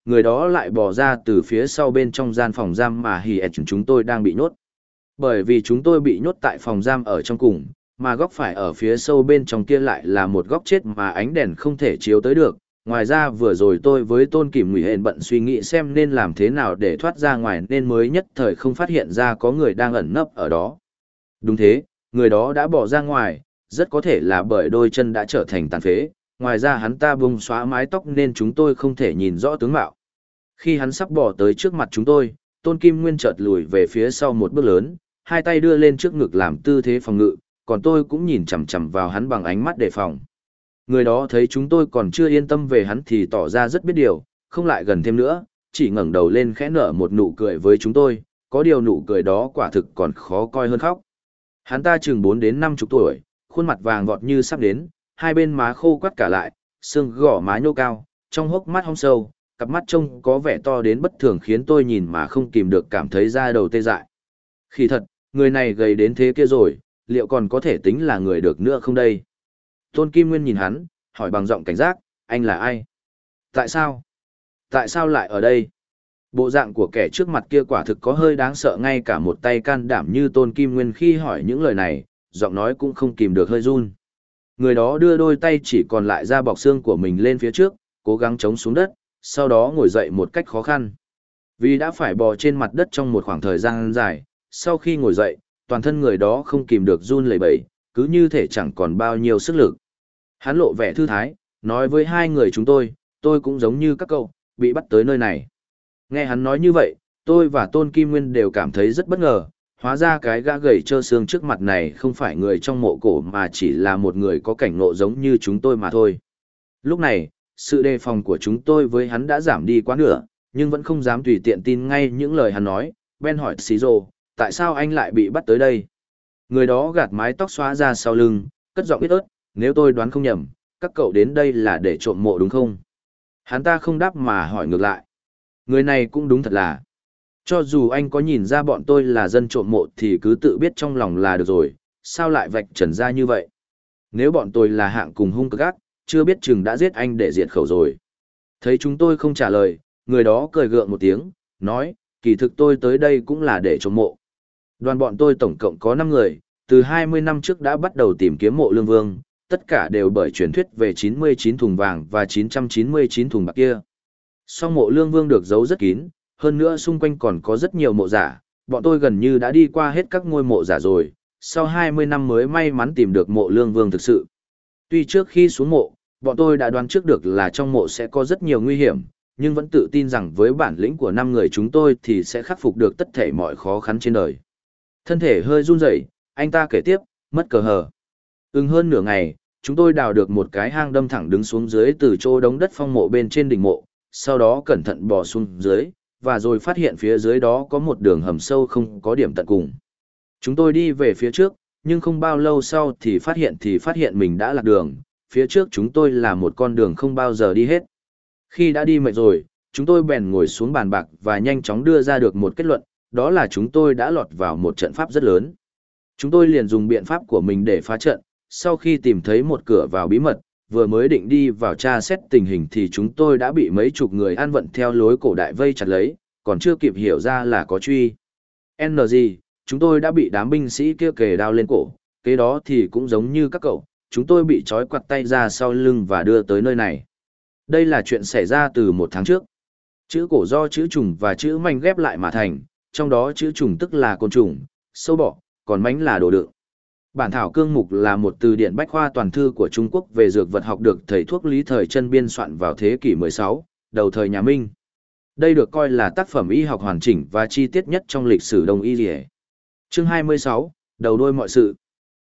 người đó lại bò ra từ phía sau bên trong gian phòng giam mà chúng tôi đang bị nhốt. Bởi vì chúng tôi bị nhốt tại phòng giam ở trong cùng, mà góc phải ở phía sâu bên trong kia lại là một góc chết mà ánh đèn không thể chiếu tới được. Ngoài ra vừa rồi tôi với Tôn Kìm Ngụy Hền bận suy nghĩ xem nên làm thế nào để thoát ra ngoài nên mới nhất thời không phát hiện ra có người đang ẩn nấp ở đó. Đúng thế, người đó đã bỏ ra ngoài, rất có thể là bởi đôi chân đã trở thành tàn phế, ngoài ra hắn ta bung xóa mái tóc nên chúng tôi không thể nhìn rõ tướng mạo. Khi hắn sắp bỏ tới trước mặt chúng tôi, Tôn Kim Nguyên chợt lùi về phía sau một bước lớn, hai tay đưa lên trước ngực làm tư thế phòng ngự, còn tôi cũng nhìn chằm chằm vào hắn bằng ánh mắt đề phòng. Người đó thấy chúng tôi còn chưa yên tâm về hắn thì tỏ ra rất biết điều, không lại gần thêm nữa, chỉ ngẩng đầu lên khẽ nở một nụ cười với chúng tôi, có điều nụ cười đó quả thực còn khó coi hơn khóc. Hắn ta chừng 4 đến 50 tuổi, khuôn mặt vàng vọt như sắp đến, hai bên má khô quắt cả lại, xương gò má nhô cao, trong hốc mắt hông sâu, cặp mắt trông có vẻ to đến bất thường khiến tôi nhìn mà không kìm được cảm thấy da đầu tê dại. Khi thật, người này gầy đến thế kia rồi, liệu còn có thể tính là người được nữa không đây? Tôn Kim Nguyên nhìn hắn, hỏi bằng giọng cảnh giác, anh là ai? Tại sao? Tại sao lại ở đây? Bộ dạng của kẻ trước mặt kia quả thực có hơi đáng sợ, ngay cả một tay can đảm như Tôn Kim Nguyên khi hỏi những lời này, giọng nói cũng không kìm được hơi run. Người đó đưa đôi tay chỉ còn lại da bọc xương của mình lên phía trước, cố gắng chống xuống đất, sau đó ngồi dậy một cách khó khăn. Vì đã phải bò trên mặt đất trong một khoảng thời gian dài, sau khi ngồi dậy, toàn thân người đó không kìm được run lẩy bẩy, cứ như thể chẳng còn bao nhiêu sức lực. Hắn lộ vẻ thư thái, nói với hai người chúng tôi cũng giống như các cậu, bị bắt tới nơi này. Nghe hắn nói như vậy, tôi và Tôn Kim Nguyên đều cảm thấy rất bất ngờ, hóa ra cái gã gầy trơ xương trước mặt này không phải người trong mộ cổ mà chỉ là một người có cảnh ngộ giống như chúng tôi mà thôi. Lúc này, sự đề phòng của chúng tôi với hắn đã giảm đi quá nửa, nhưng vẫn không dám tùy tiện tin ngay những lời hắn nói. Ben hỏi Shizuo, tại sao anh lại bị bắt tới đây? Người đó gạt mái tóc xóa ra sau lưng, cất giọng ít ớt, nếu tôi đoán không nhầm, các cậu đến đây là để trộm mộ đúng không? Hắn ta không đáp mà hỏi ngược lại. Người này cũng đúng thật là. Cho dù anh có nhìn ra bọn tôi là dân trộm mộ thì cứ tự biết trong lòng là được rồi, sao lại vạch trần ra như vậy? Nếu bọn tôi là hạng cùng hung cực ác, chưa biết chừng đã giết anh để diệt khẩu rồi. Thấy chúng tôi không trả lời, người đó cười gượng một tiếng, nói, kỳ thực tôi tới đây cũng là để trộm mộ. Đoàn bọn tôi tổng cộng có 5 người, từ 20 năm trước đã bắt đầu tìm kiếm mộ Lương Vương, tất cả đều bởi truyền thuyết về 99 thùng vàng và 999 thùng bạc kia. Song mộ Lương Vương được giấu rất kín, hơn nữa xung quanh còn có rất nhiều mộ giả, bọn tôi gần như đã đi qua hết các ngôi mộ giả rồi, sau 20 năm mới may mắn tìm được mộ Lương Vương thực sự. Tuy trước khi xuống mộ, bọn tôi đã đoán trước được là trong mộ sẽ có rất nhiều nguy hiểm, nhưng vẫn tự tin rằng với bản lĩnh của 5 người chúng tôi thì sẽ khắc phục được tất thể mọi khó khăn trên đời. Thân thể hơi run rẩy, anh ta kể tiếp, mất cờ hờ. Hơn nửa ngày, chúng tôi đào được một cái hang đâm thẳng đứng xuống dưới từ chỗ đống đất phong mộ bên trên đỉnh mộ, sau đó cẩn thận bò xuống dưới, và rồi phát hiện phía dưới đó có một đường hầm sâu không có điểm tận cùng. Chúng tôi đi về phía trước, nhưng không bao lâu sau thì phát hiện mình đã lạc đường, phía trước chúng tôi là một con đường không bao giờ đi hết. Khi đã đi mệt rồi, chúng tôi bèn ngồi xuống bàn bạc và nhanh chóng đưa ra được một kết luận, đó là chúng tôi đã lọt vào một trận pháp rất lớn. Chúng tôi liền dùng biện pháp của mình để phá trận, sau khi tìm thấy một cửa vào bí mật, vừa mới định đi vào tra xét tình hình thì chúng tôi đã bị mấy chục người ăn vận theo lối cổ đại vây chặt lấy, còn chưa kịp hiểu ra là có truy. NG, chúng tôi đã bị đám binh sĩ kia kề đao lên cổ, kế đó thì cũng giống như các cậu, chúng tôi bị trói quặt tay ra sau lưng và đưa tới nơi này. Đây là chuyện xảy ra từ 1 tháng trước. Chữ cổ do chữ trùng và chữ manh ghép lại mà thành, trong đó chữ trùng tức là côn trùng, sâu bọ, còn mánh là đồ đựng. Bản thảo cương mục là một từ điển bách khoa toàn thư của Trung Quốc về dược vật học được thầy thuốc Lý Thời Trân biên soạn vào thế kỷ 16, đầu thời nhà Minh. Đây được coi là tác phẩm y học hoàn chỉnh và chi tiết nhất trong lịch sử Đông y. Chương 26, đầu đuôi mọi sự.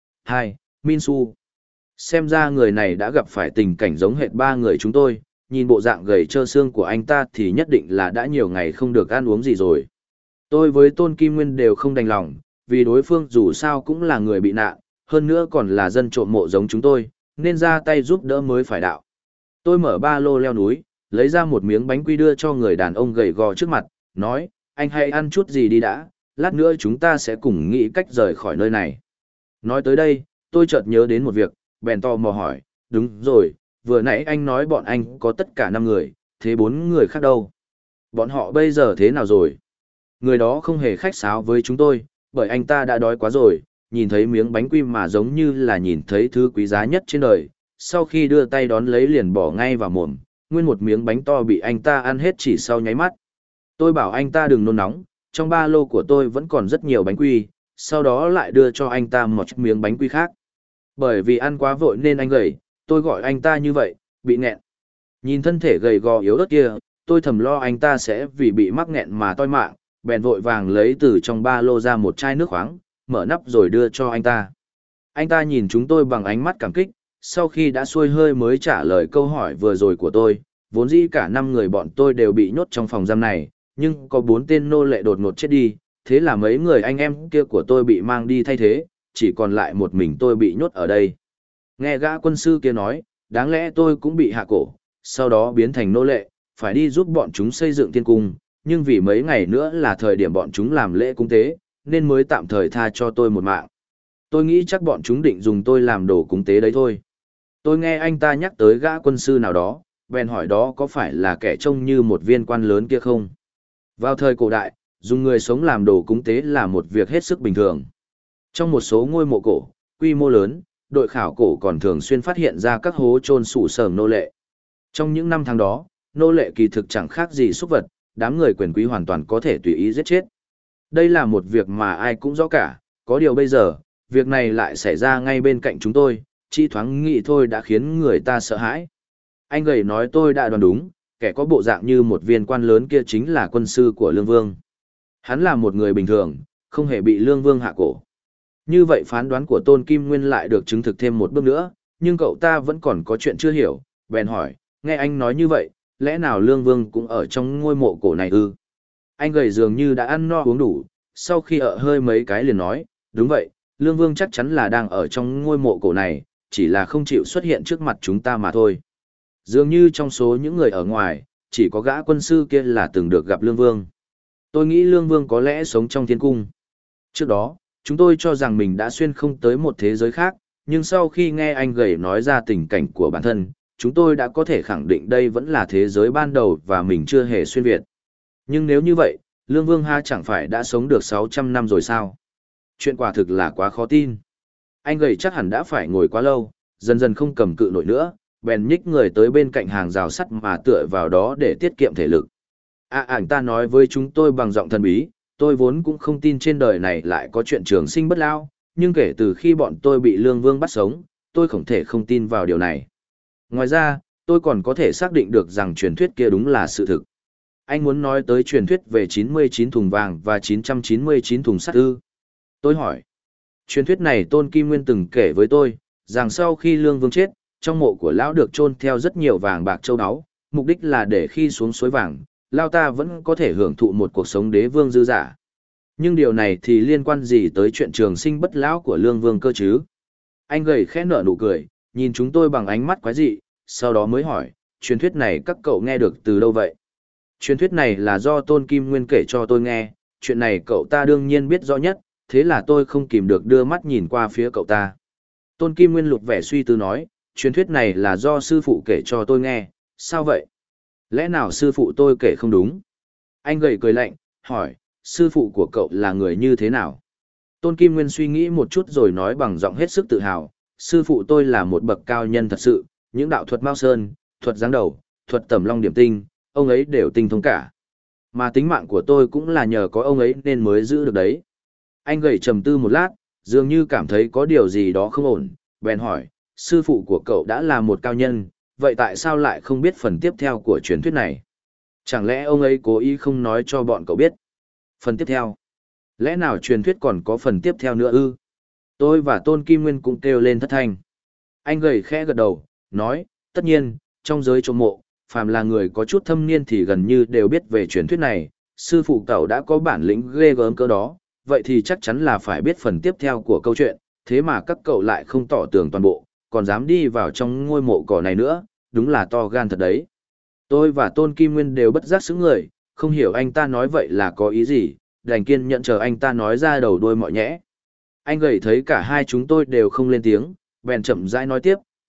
2. Min Su. Xem ra người này đã gặp phải tình cảnh giống hệt 3 người chúng tôi, nhìn bộ dạng gầy trơ xương của anh ta thì nhất định là đã nhiều ngày không được ăn uống gì rồi. Tôi với Tôn Kim Nguyên đều không đành lòng, vì đối phương dù sao cũng là người bị nạn, hơn nữa còn là dân trộm mộ giống chúng tôi, nên ra tay giúp đỡ mới phải đạo. Tôi mở ba lô leo núi, lấy ra một miếng bánh quy đưa cho người đàn ông gầy gò trước mặt, nói, anh hãy ăn chút gì đi đã, lát nữa chúng ta sẽ cùng nghĩ cách rời khỏi nơi này. Nói tới đây, tôi chợt nhớ đến một việc, bèn tò mò hỏi, đúng rồi, vừa nãy anh nói bọn anh có tất cả 5 người, thế 4 người khác đâu? Bọn họ bây giờ thế nào rồi? Người đó không hề khách sáo với chúng tôi, bởi anh ta đã đói quá rồi, nhìn thấy miếng bánh quy mà giống như là nhìn thấy thứ quý giá nhất trên đời. Sau khi đưa tay đón lấy liền bỏ ngay vào mồm, nguyên một miếng bánh to bị anh ta ăn hết chỉ sau nháy mắt. Tôi bảo anh ta đừng nôn nóng, trong ba lô của tôi vẫn còn rất nhiều bánh quy, sau đó lại đưa cho anh ta một miếng bánh quy khác. Bởi vì ăn quá vội nên anh gầy, tôi gọi anh ta như vậy, bị nghẹn. Nhìn thân thể gầy gò yếu ớt kia, tôi thầm lo anh ta sẽ vì bị mắc nghẹn mà toi mạng, bèn vội vàng lấy từ trong ba lô ra một chai nước khoáng, mở nắp rồi đưa cho anh ta. Anh ta nhìn chúng tôi bằng ánh mắt cảm kích, sau khi đã xuôi hơi mới trả lời câu hỏi vừa rồi của tôi. Vốn dĩ cả 5 người bọn tôi đều bị nhốt trong phòng giam này, nhưng có 4 tên nô lệ đột ngột chết đi, thế là mấy người anh em kia của tôi bị mang đi thay thế, chỉ còn lại một mình tôi bị nhốt ở đây. Nghe gã quân sư kia nói, đáng lẽ tôi cũng bị hạ cổ, sau đó biến thành nô lệ, phải đi giúp bọn chúng xây dựng thiên cung, nhưng vì mấy ngày nữa là thời điểm bọn chúng làm lễ cúng tế, nên mới tạm thời tha cho tôi một mạng. Tôi nghĩ chắc bọn chúng định dùng tôi làm đồ cúng tế đấy thôi. Tôi nghe anh ta nhắc tới gã quân sư nào đó, bèn hỏi đó có phải là kẻ trông như một viên quan lớn kia không? Vào thời cổ đại, dùng người sống làm đồ cúng tế là một việc hết sức bình thường. Trong một số ngôi mộ cổ, quy mô lớn, đội khảo cổ còn thường xuyên phát hiện ra các hố chôn sủ sờm nô lệ. Trong những năm tháng đó, nô lệ kỳ thực chẳng khác gì súc vật, đám người quyền quý hoàn toàn có thể tùy ý giết chết. Đây là một việc mà ai cũng rõ cả, có điều bây giờ, việc này lại xảy ra ngay bên cạnh chúng tôi, chỉ thoáng nghĩ thôi đã khiến người ta sợ hãi. Anh gầy nói tôi đã đoán đúng, kẻ có bộ dạng như một viên quan lớn kia chính là quân sư của Lương Vương. Hắn là một người bình thường, không hề bị Lương Vương hạ cổ. Như vậy phán đoán của Tôn Kim Nguyên lại được chứng thực thêm một bước nữa, nhưng cậu ta vẫn còn có chuyện chưa hiểu, bèn hỏi, nghe anh nói như vậy, lẽ nào Lương Vương cũng ở trong ngôi mộ cổ này ư? Anh gầy dường như đã ăn no uống đủ, sau khi hơi mấy cái liền nói, đúng vậy, Lương Vương chắc chắn là đang ở trong ngôi mộ cổ này, chỉ là không chịu xuất hiện trước mặt chúng ta mà thôi. Dường như trong số những người ở ngoài, chỉ có gã quân sư kia là từng được gặp Lương Vương. Tôi nghĩ Lương Vương có lẽ sống trong thiên cung. Trước đó, chúng tôi cho rằng mình đã xuyên không tới một thế giới khác, nhưng sau khi nghe anh gầy nói ra tình cảnh của bản thân, chúng tôi đã có thể khẳng định đây vẫn là thế giới ban đầu và mình chưa hề xuyên Việt. Nhưng nếu như vậy, Lương Vương ha chẳng phải đã sống được 600 năm rồi sao? Chuyện quả thực là quá khó tin. Anh gầy chắc hẳn đã phải ngồi quá lâu, dần dần không cầm cự nổi nữa, bèn nhích người tới bên cạnh hàng rào sắt mà tựa vào đó để tiết kiệm thể lực. Anh ta nói với chúng tôi bằng giọng thần bí, tôi vốn cũng không tin trên đời này lại có chuyện trường sinh bất lao, nhưng kể từ khi bọn tôi bị Lương Vương bắt sống, tôi không thể không tin vào điều này. Ngoài ra, tôi còn có thể xác định được rằng truyền thuyết kia đúng là sự thực. Anh muốn nói tới truyền thuyết về 99 thùng vàng và 999 thùng sắt ư? Tôi hỏi. Truyền thuyết này Tôn Kim Nguyên từng kể với tôi, rằng sau khi Lương Vương chết, trong mộ của lão được chôn theo rất nhiều vàng bạc châu áo, mục đích là để khi xuống suối vàng, lão ta vẫn có thể hưởng thụ một cuộc sống đế vương dư dả. Nhưng điều này thì liên quan gì tới chuyện trường sinh bất lão của Lương Vương cơ chứ? Anh gầy khẽ nở nụ cười, nhìn chúng tôi bằng ánh mắt quái dị, sau đó mới hỏi, truyền thuyết này các cậu nghe được từ đâu vậy? Truyền thuyết này là do Tôn Kim Nguyên kể cho tôi nghe, chuyện này cậu ta đương nhiên biết rõ nhất, thế là tôi không kìm được đưa mắt nhìn qua phía cậu ta. Tôn Kim Nguyên lục vẻ suy tư nói, truyền thuyết này là do sư phụ kể cho tôi nghe, sao vậy? Lẽ nào sư phụ tôi kể không đúng? Anh gầy cười lạnh, hỏi, sư phụ của cậu là người như thế nào? Tôn Kim Nguyên suy nghĩ một chút rồi nói bằng giọng hết sức tự hào, sư phụ tôi là một bậc cao nhân thật sự, những đạo thuật Mao Sơn, thuật giáng đầu, thuật tẩm long điểm tinh, ông ấy đều tinh thông cả. Mà tính mạng của tôi cũng là nhờ có ông ấy nên mới giữ được đấy. Anh gầy trầm tư một lát, dường như cảm thấy có điều gì đó không ổn, bèn hỏi, sư phụ của cậu đã là một cao nhân, vậy tại sao lại không biết phần tiếp theo của truyền thuyết này? Chẳng lẽ ông ấy cố ý không nói cho bọn cậu biết? Phần tiếp theo? Lẽ nào truyền thuyết còn có phần tiếp theo nữa ư? Tôi và Tôn Kim Nguyên cũng kêu lên thất thanh. Anh gầy khẽ gật đầu, nói, tất nhiên, trong giới trộm mộ, phàm là người có chút thâm niên thì gần như đều biết về truyền thuyết này, sư phụ cậu đã có bản lĩnh ghê gớm cỡ đó, vậy thì chắc chắn là phải biết phần tiếp theo của câu chuyện, thế mà các cậu lại không tỏ tường toàn bộ, còn dám đi vào trong ngôi mộ cỏ này nữa, đúng là to gan thật đấy. Tôi và Tôn Kim Nguyên đều bất giác sững người, không hiểu anh ta nói vậy là có ý gì, đành kiên nhẫn chờ anh ta nói ra đầu đuôi mọi nhẽ. Anh gầy thấy cả hai chúng tôi đều không lên tiếng, bèn chậm rãi nói tiếp,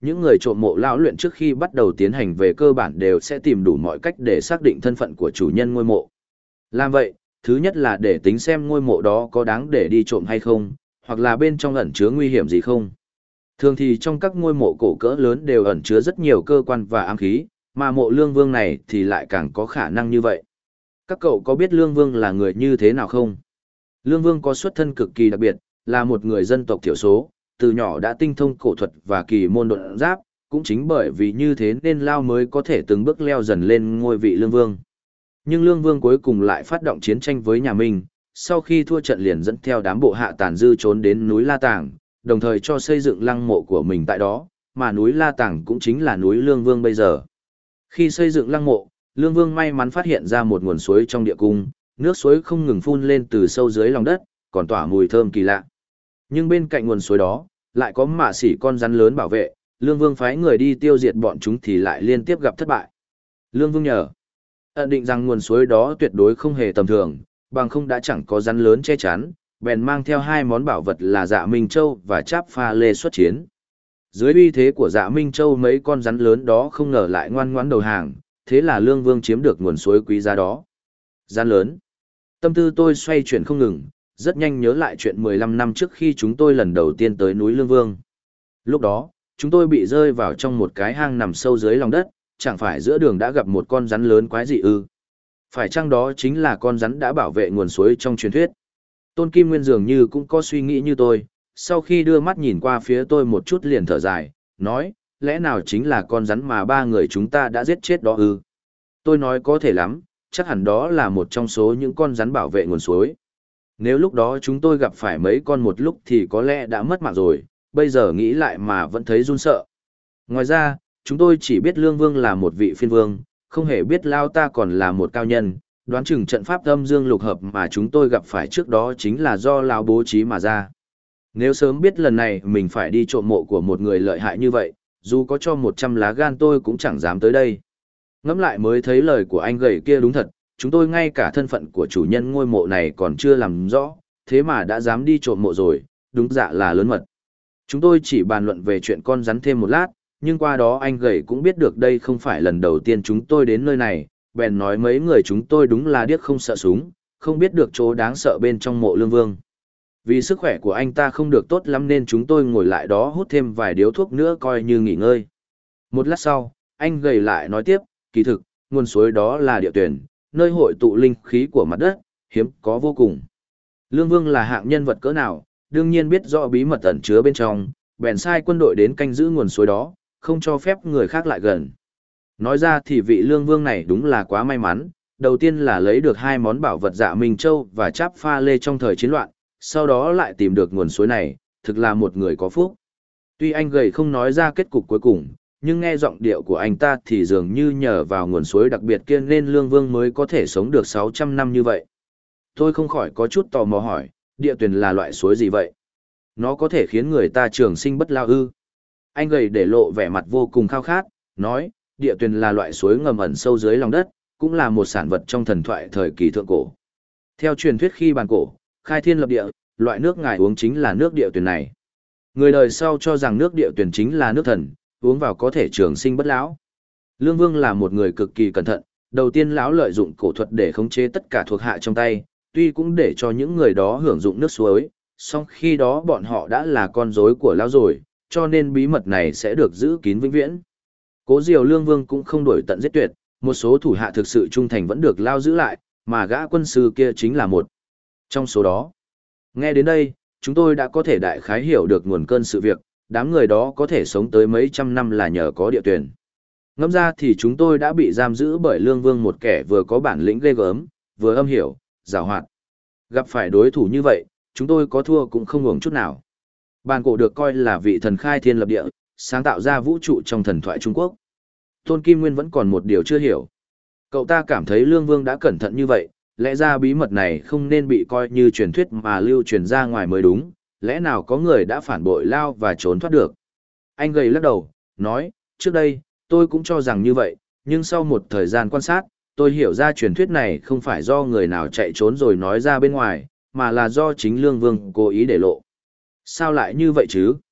những người trộm mộ lão luyện trước khi bắt đầu tiến hành về cơ bản đều sẽ tìm đủ mọi cách để xác định thân phận của chủ nhân ngôi mộ. Làm vậy, thứ nhất là để tính xem ngôi mộ đó có đáng để đi trộm hay không, hoặc là bên trong ẩn chứa nguy hiểm gì không. Thường thì trong các ngôi mộ cổ cỡ lớn đều ẩn chứa rất nhiều cơ quan và ám khí, mà mộ Lương Vương này thì lại càng có khả năng như vậy. Các cậu có biết Lương Vương là người như thế nào không? Lương Vương có xuất thân cực kỳ đặc biệt, là một người dân tộc thiểu số, từ nhỏ đã tinh thông cổ thuật và kỳ môn độn giáp, cũng chính bởi vì như thế nên Lao mới có thể từng bước leo dần lên ngôi vị Lương Vương. Nhưng Lương Vương cuối cùng lại phát động chiến tranh với nhà Minh, sau khi thua trận liền dẫn theo đám bộ hạ tàn dư trốn đến núi La Tàng, đồng thời cho xây dựng lăng mộ của mình tại đó, mà núi La Tàng cũng chính là núi Lương Vương bây giờ. Khi xây dựng lăng mộ, Lương Vương may mắn phát hiện ra một nguồn suối trong địa cung, nước suối không ngừng phun lên từ sâu dưới lòng đất, còn tỏa mùi thơm kỳ lạ. Nhưng bên cạnh nguồn suối đó, lại có mạ xỉ con rắn lớn bảo vệ, Lương Vương phái người đi tiêu diệt bọn chúng thì lại liên tiếp gặp thất bại. Lương Vương nhờ ẩn định rằng nguồn suối đó tuyệt đối không hề tầm thường, bằng không đã chẳng có rắn lớn che chắn, bèn mang theo hai món bảo vật là Dạ Minh Châu và Cháp Pha Lê xuất chiến. Dưới uy thế của Dạ Minh Châu mấy con rắn lớn đó không ngờ lại ngoan ngoãn đầu hàng, thế là Lương Vương chiếm được nguồn suối quý giá đó. Rắn lớn. Tâm tư tôi xoay chuyển không ngừng, rất nhanh nhớ lại chuyện 15 năm trước khi chúng tôi lần đầu tiên tới núi Lương Vương. Lúc đó, chúng tôi bị rơi vào trong một cái hang nằm sâu dưới lòng đất, chẳng phải giữa đường đã gặp một con rắn lớn quái dị ư? Phải chăng đó chính là con rắn đã bảo vệ nguồn suối trong truyền thuyết? Tôn Kim Nguyên dường như cũng có suy nghĩ như tôi, sau khi đưa mắt nhìn qua phía tôi một chút liền thở dài, nói, lẽ nào chính là con rắn mà ba người chúng ta đã giết chết đó ư? Tôi nói có thể lắm, chắc hẳn đó là một trong số những con rắn bảo vệ nguồn suối. Nếu lúc đó chúng tôi gặp phải mấy con một lúc thì có lẽ đã mất mạng rồi, bây giờ nghĩ lại mà vẫn thấy run sợ. Ngoài ra, chúng tôi chỉ biết Lương Vương là một vị phiên vương, không hề biết Lao ta còn là một cao nhân, đoán chừng trận pháp âm dương lục hợp mà chúng tôi gặp phải trước đó chính là do Lao bố trí mà ra. Nếu sớm biết lần này mình phải đi trộm mộ của một người lợi hại như vậy, dù có cho 100 lá gan tôi cũng chẳng dám tới đây. Ngẫm lại mới thấy lời của anh gầy kia đúng thật, chúng tôi ngay cả thân phận của chủ nhân ngôi mộ này còn chưa làm rõ, thế mà đã dám đi trộm mộ rồi, đúng dạ là lớn mật. Chúng tôi chỉ bàn luận về chuyện con rắn thêm một lát, nhưng qua đó anh gầy cũng biết được đây không phải lần đầu tiên chúng tôi đến nơi này, bèn nói mấy người chúng tôi đúng là điếc không sợ súng, không biết được chỗ đáng sợ bên trong mộ Lương Vương. Vì sức khỏe của anh ta không được tốt lắm nên chúng tôi ngồi lại đó hút thêm vài điếu thuốc nữa coi như nghỉ ngơi. Một lát sau, anh gầy lại nói tiếp, kỳ thực, nguồn suối đó là địa tuyển, nơi hội tụ linh khí của mặt đất, hiếm có vô cùng. Lương Vương là hạng nhân vật cỡ nào, đương nhiên biết rõ bí mật ẩn chứa bên trong, bèn sai quân đội đến canh giữ nguồn suối đó, không cho phép người khác lại gần. Nói ra thì vị Lương Vương này đúng là quá may mắn, đầu tiên là lấy được hai món bảo vật Dạ Minh Châu và Cháp Pha Lê trong thời chiến loạn, sau đó lại tìm được nguồn suối này, thực là một người có phúc. Tuy anh gầy không nói ra kết cục cuối cùng, nhưng nghe giọng điệu của anh ta thì dường như nhờ vào nguồn suối đặc biệt kia nên Lương Vương mới có thể sống được 600 năm như vậy. Tôi không khỏi có chút tò mò hỏi, địa tuyền là loại suối gì vậy? Nó có thể khiến người ta trường sinh bất lao ư? Anh gầy để lộ vẻ mặt vô cùng khao khát, nói, địa tuyền là loại suối ngầm ẩn sâu dưới lòng đất, cũng là một sản vật trong thần thoại thời kỳ thượng cổ. Theo truyền thuyết khi bàn cổ, khai thiên lập địa, loại nước ngài uống chính là nước địa tuyền này. Người đời sau cho rằng nước địa tuyền chính là nước thần, uống vào có thể trường sinh bất lão. Lương Vương là một người cực kỳ cẩn thận, đầu tiên lão lợi dụng cổ thuật để khống chế tất cả thuộc hạ trong tay, tuy cũng để cho những người đó hưởng dụng nước suối, song khi đó bọn họ đã là con rối của lão rồi, cho nên bí mật này sẽ được giữ kín vĩnh viễn. Cố Diều Lương Vương cũng không đuổi tận giết tuyệt, một số thủ hạ thực sự trung thành vẫn được lão giữ lại, mà gã quân sư kia chính là một trong số đó. Nghe đến đây, chúng tôi đã có thể đại khái hiểu được nguồn cơn sự việc, đám người đó có thể sống tới mấy trăm năm là nhờ có địa tuyển. Ngẫm ra thì chúng tôi đã bị giam giữ bởi Lương Vương, một kẻ vừa có bản lĩnh ghê gớm, vừa âm hiểu, giàu hoạt. Gặp phải đối thủ như vậy, chúng tôi có thua cũng không uổng chút nào. Bàn cổ được coi là vị thần khai thiên lập địa, sáng tạo ra vũ trụ trong thần thoại Trung Quốc. Tôn Kim Nguyên vẫn còn một điều chưa hiểu. Cậu ta cảm thấy Lương Vương đã cẩn thận như vậy, lẽ ra bí mật này không nên bị coi như truyền thuyết mà lưu truyền ra ngoài mới đúng, lẽ nào có người đã phản bội Lao và trốn thoát được. Anh gầy lắc đầu, nói, trước đây, tôi cũng cho rằng như vậy, nhưng sau một thời gian quan sát, tôi hiểu ra truyền thuyết này không phải do người nào chạy trốn rồi nói ra bên ngoài, mà là do chính Lương Vương cố ý để lộ. Sao lại như vậy chứ?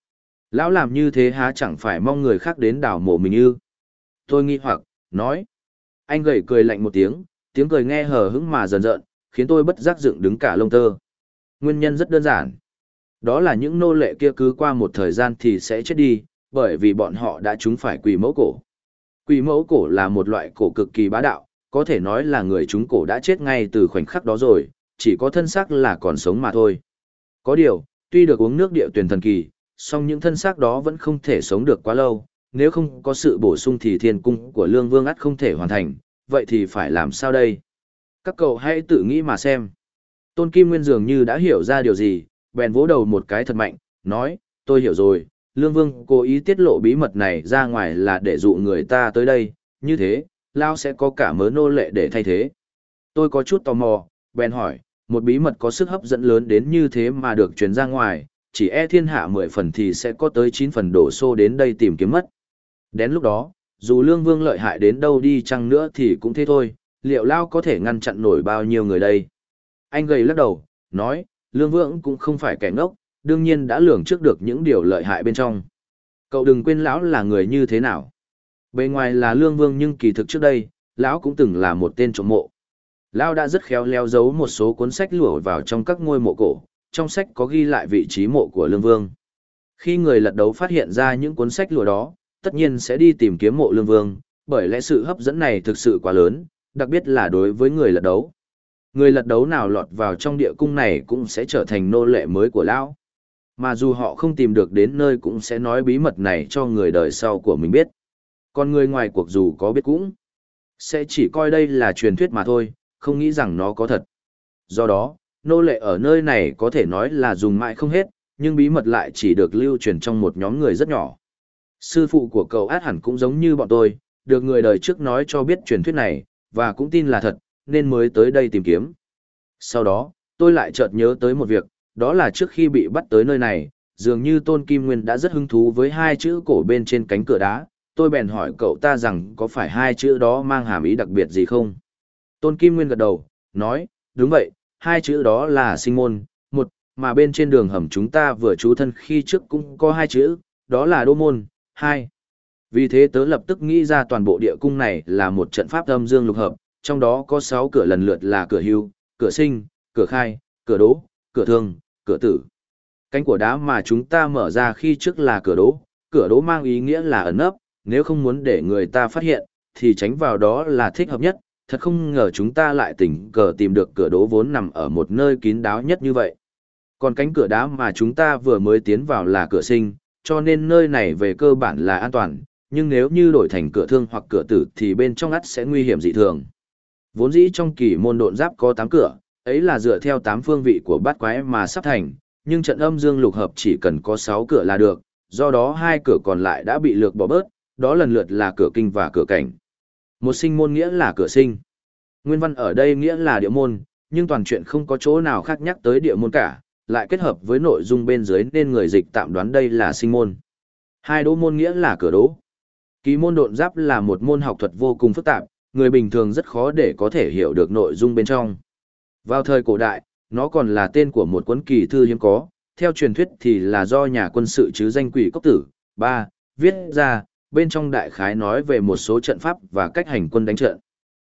Lão làm như thế há chẳng phải mong người khác đến đào mộ mình ư? Tôi nghi hoặc, nói. Anh gầy cười lạnh một tiếng cười nghe hờ hững mà dần dợn, khiến tôi bất giác dựng đứng cả lông tơ. Nguyên nhân rất đơn giản. Đó là những nô lệ kia cứ qua một thời gian thì sẽ chết đi, bởi vì bọn họ đã trúng phải quỷ mẫu cổ. Quỷ mẫu cổ là một loại cổ cực kỳ bá đạo, có thể nói là người trúng cổ đã chết ngay từ khoảnh khắc đó rồi, chỉ có thân xác là còn sống mà thôi. Có điều, tuy được uống nước địa tuyển thần kỳ, song những thân xác đó vẫn không thể sống được quá lâu, nếu không có sự bổ sung thì thiên cung của Lương Vương ắt không thể hoàn thành, vậy thì phải làm sao đây? Các cậu hãy tự nghĩ mà xem. Tôn Kim Nguyên dường như đã hiểu ra điều gì, bèn vỗ đầu một cái thật mạnh, nói, tôi hiểu rồi, Lương Vương cố ý tiết lộ bí mật này ra ngoài là để dụ người ta tới đây, như thế, Lao sẽ có cả mớ nô lệ để thay thế. Tôi có chút tò mò, bèn hỏi, một bí mật có sức hấp dẫn lớn đến như thế mà được truyền ra ngoài, chỉ e thiên hạ 10 phần thì sẽ có tới 9 phần đổ xô đến đây tìm kiếm mất. Đến lúc đó, dù Lương Vương lợi hại đến đâu đi chăng nữa thì cũng thế thôi, liệu Lao có thể ngăn chặn nổi bao nhiêu người đây? Anh gầy lắc đầu, nói, Lương Vương cũng không phải kẻ ngốc, đương nhiên đã lường trước được những điều lợi hại bên trong. Cậu đừng quên lão là người như thế nào. Bề ngoài là Lương Vương nhưng kỳ thực trước đây, lão cũng từng là một tên trộm mộ. Lão đã rất khéo léo giấu một số cuốn sách lủa vào trong các ngôi mộ cổ, trong sách có ghi lại vị trí mộ của Lương Vương. Khi người lật đấu phát hiện ra những cuốn sách lủa đó, tất nhiên sẽ đi tìm kiếm mộ Lương Vương, bởi lẽ sự hấp dẫn này thực sự quá lớn, đặc biệt là đối với người lật đấu. Người lật đấu nào lọt vào trong địa cung này cũng sẽ trở thành nô lệ mới của lão. Mà dù họ không tìm được đến nơi cũng sẽ nói bí mật này cho người đời sau của mình biết. Còn người ngoài cuộc dù có biết cũng sẽ chỉ coi đây là truyền thuyết mà thôi, không nghĩ rằng nó có thật. Do đó, nô lệ ở nơi này có thể nói là dùng mãi không hết, nhưng bí mật lại chỉ được lưu truyền trong một nhóm người rất nhỏ. Sư phụ của cậu át hẳn cũng giống như bọn tôi, được người đời trước nói cho biết truyền thuyết này, và cũng tin là thật, nên mới tới đây tìm kiếm. Sau đó, tôi lại chợt nhớ tới một việc, đó là trước khi bị bắt tới nơi này, dường như Tôn Kim Nguyên đã rất hứng thú với hai chữ cổ bên trên cánh cửa đá. Tôi bèn hỏi cậu ta rằng có phải hai chữ đó mang hàm ý đặc biệt gì không? Tôn Kim Nguyên gật đầu, nói, đúng vậy, hai chữ đó là sinh môn, một, mà bên trên đường hầm chúng ta vừa trú thân khi trước cũng có hai chữ, đó là đô môn, hai. Vì thế tớ lập tức nghĩ ra toàn bộ địa cung này là một trận pháp âm dương lục hợp, trong đó có 6 cửa lần lượt là cửa hưu, cửa sinh, cửa khai, cửa đố, cửa thương, cửa tử. Cánh của đá mà chúng ta mở ra khi trước là cửa đố mang ý nghĩa là ẩn nấp, nếu không muốn để người ta phát hiện, thì tránh vào đó là thích hợp nhất, thật không ngờ chúng ta lại tình cờ tìm được cửa đố vốn nằm ở một nơi kín đáo nhất như vậy. Còn cánh cửa đá mà chúng ta vừa mới tiến vào là cửa sinh, cho nên nơi này về cơ bản là an toàn, nhưng nếu như đổi thành cửa thương hoặc cửa tử thì bên trong ắt sẽ nguy hiểm dị thường. Vốn dĩ trong kỳ môn độn giáp có 8 cửa, ấy là dựa theo 8 phương vị của bát quái mà sắp thành, nhưng trận âm dương lục hợp chỉ cần có 6 cửa là được, do đó hai cửa còn lại đã bị lược bỏ bớt, đó lần lượt là cửa kinh và cửa cảnh. Một sinh môn nghĩa là cửa sinh. Nguyên văn ở đây nghĩa là địa môn, nhưng toàn chuyện không có chỗ nào khác nhắc tới địa môn cả, lại kết hợp với nội dung bên dưới nên người dịch tạm đoán đây là sinh môn. Hai đỗ môn nghĩa là cửa đỗ. Kỳ môn độn giáp là một môn học thuật vô cùng phức tạp, người bình thường rất khó để có thể hiểu được nội dung bên trong. Vào thời cổ đại, nó còn là tên của một cuốn kỳ thư hiếm có, theo truyền thuyết thì là do nhà quân sự chứ danh Quỷ Cốc Tử, viết ra, bên trong đại khái nói về một số trận pháp và cách hành quân đánh trận.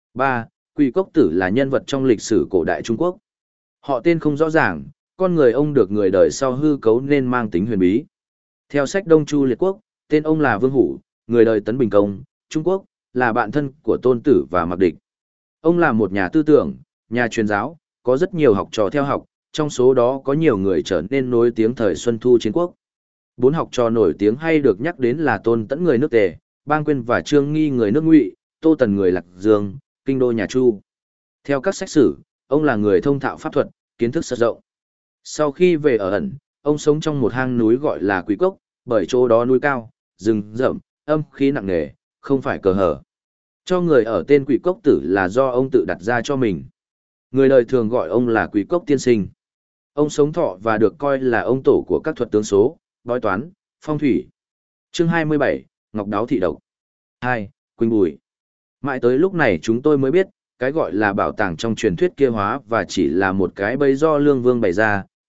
Quỷ Cốc Tử là nhân vật trong lịch sử cổ đại Trung Quốc. Họ tên không rõ ràng, con người ông được người đời sau hư cấu nên mang tính huyền bí. Theo sách Đông Chu Liệt Quốc, tên ông là Vương Hủ, người đời Tấn Bình Công, Trung Quốc, là bạn thân của Tôn Tử và Mạc Địch. Ông là một nhà tư tưởng, nhà truyền giáo, có rất nhiều học trò theo học, trong số đó có nhiều người trở nên nổi tiếng thời Xuân Thu Chiến Quốc. 4 học trò nổi tiếng hay được nhắc đến là Tôn Tẫn người nước Tề, Bang Quyên và Trương Nghi người nước Ngụy, Tô Tần người Lạc Dương, Kinh Đô nhà Chu. Theo các sách sử, ông là người thông thạo pháp thuật, kiến thức rất rộng. Sau khi về ở ẩn, ông sống trong một hang núi gọi là Quỷ Cốc, bởi chỗ đó núi cao, rừng rậm, âm khí nặng nề, không phải cờ hở. Cho người ở tên Quỷ Cốc Tử là do ông tự đặt ra cho mình. Người đời thường gọi ông là Quỷ Cốc Tiên Sinh. Ông sống thọ và được coi là ông tổ của các thuật tướng số, bói toán, phong thủy. Chương 27, Ngọc Đáo Thị Độc. 2. Quỳnh Bùi. Mãi tới lúc này chúng tôi mới biết, cái gọi là bảo tàng trong truyền thuyết kia hóa và chỉ là một cái bẫy do Lương Vương bày ra,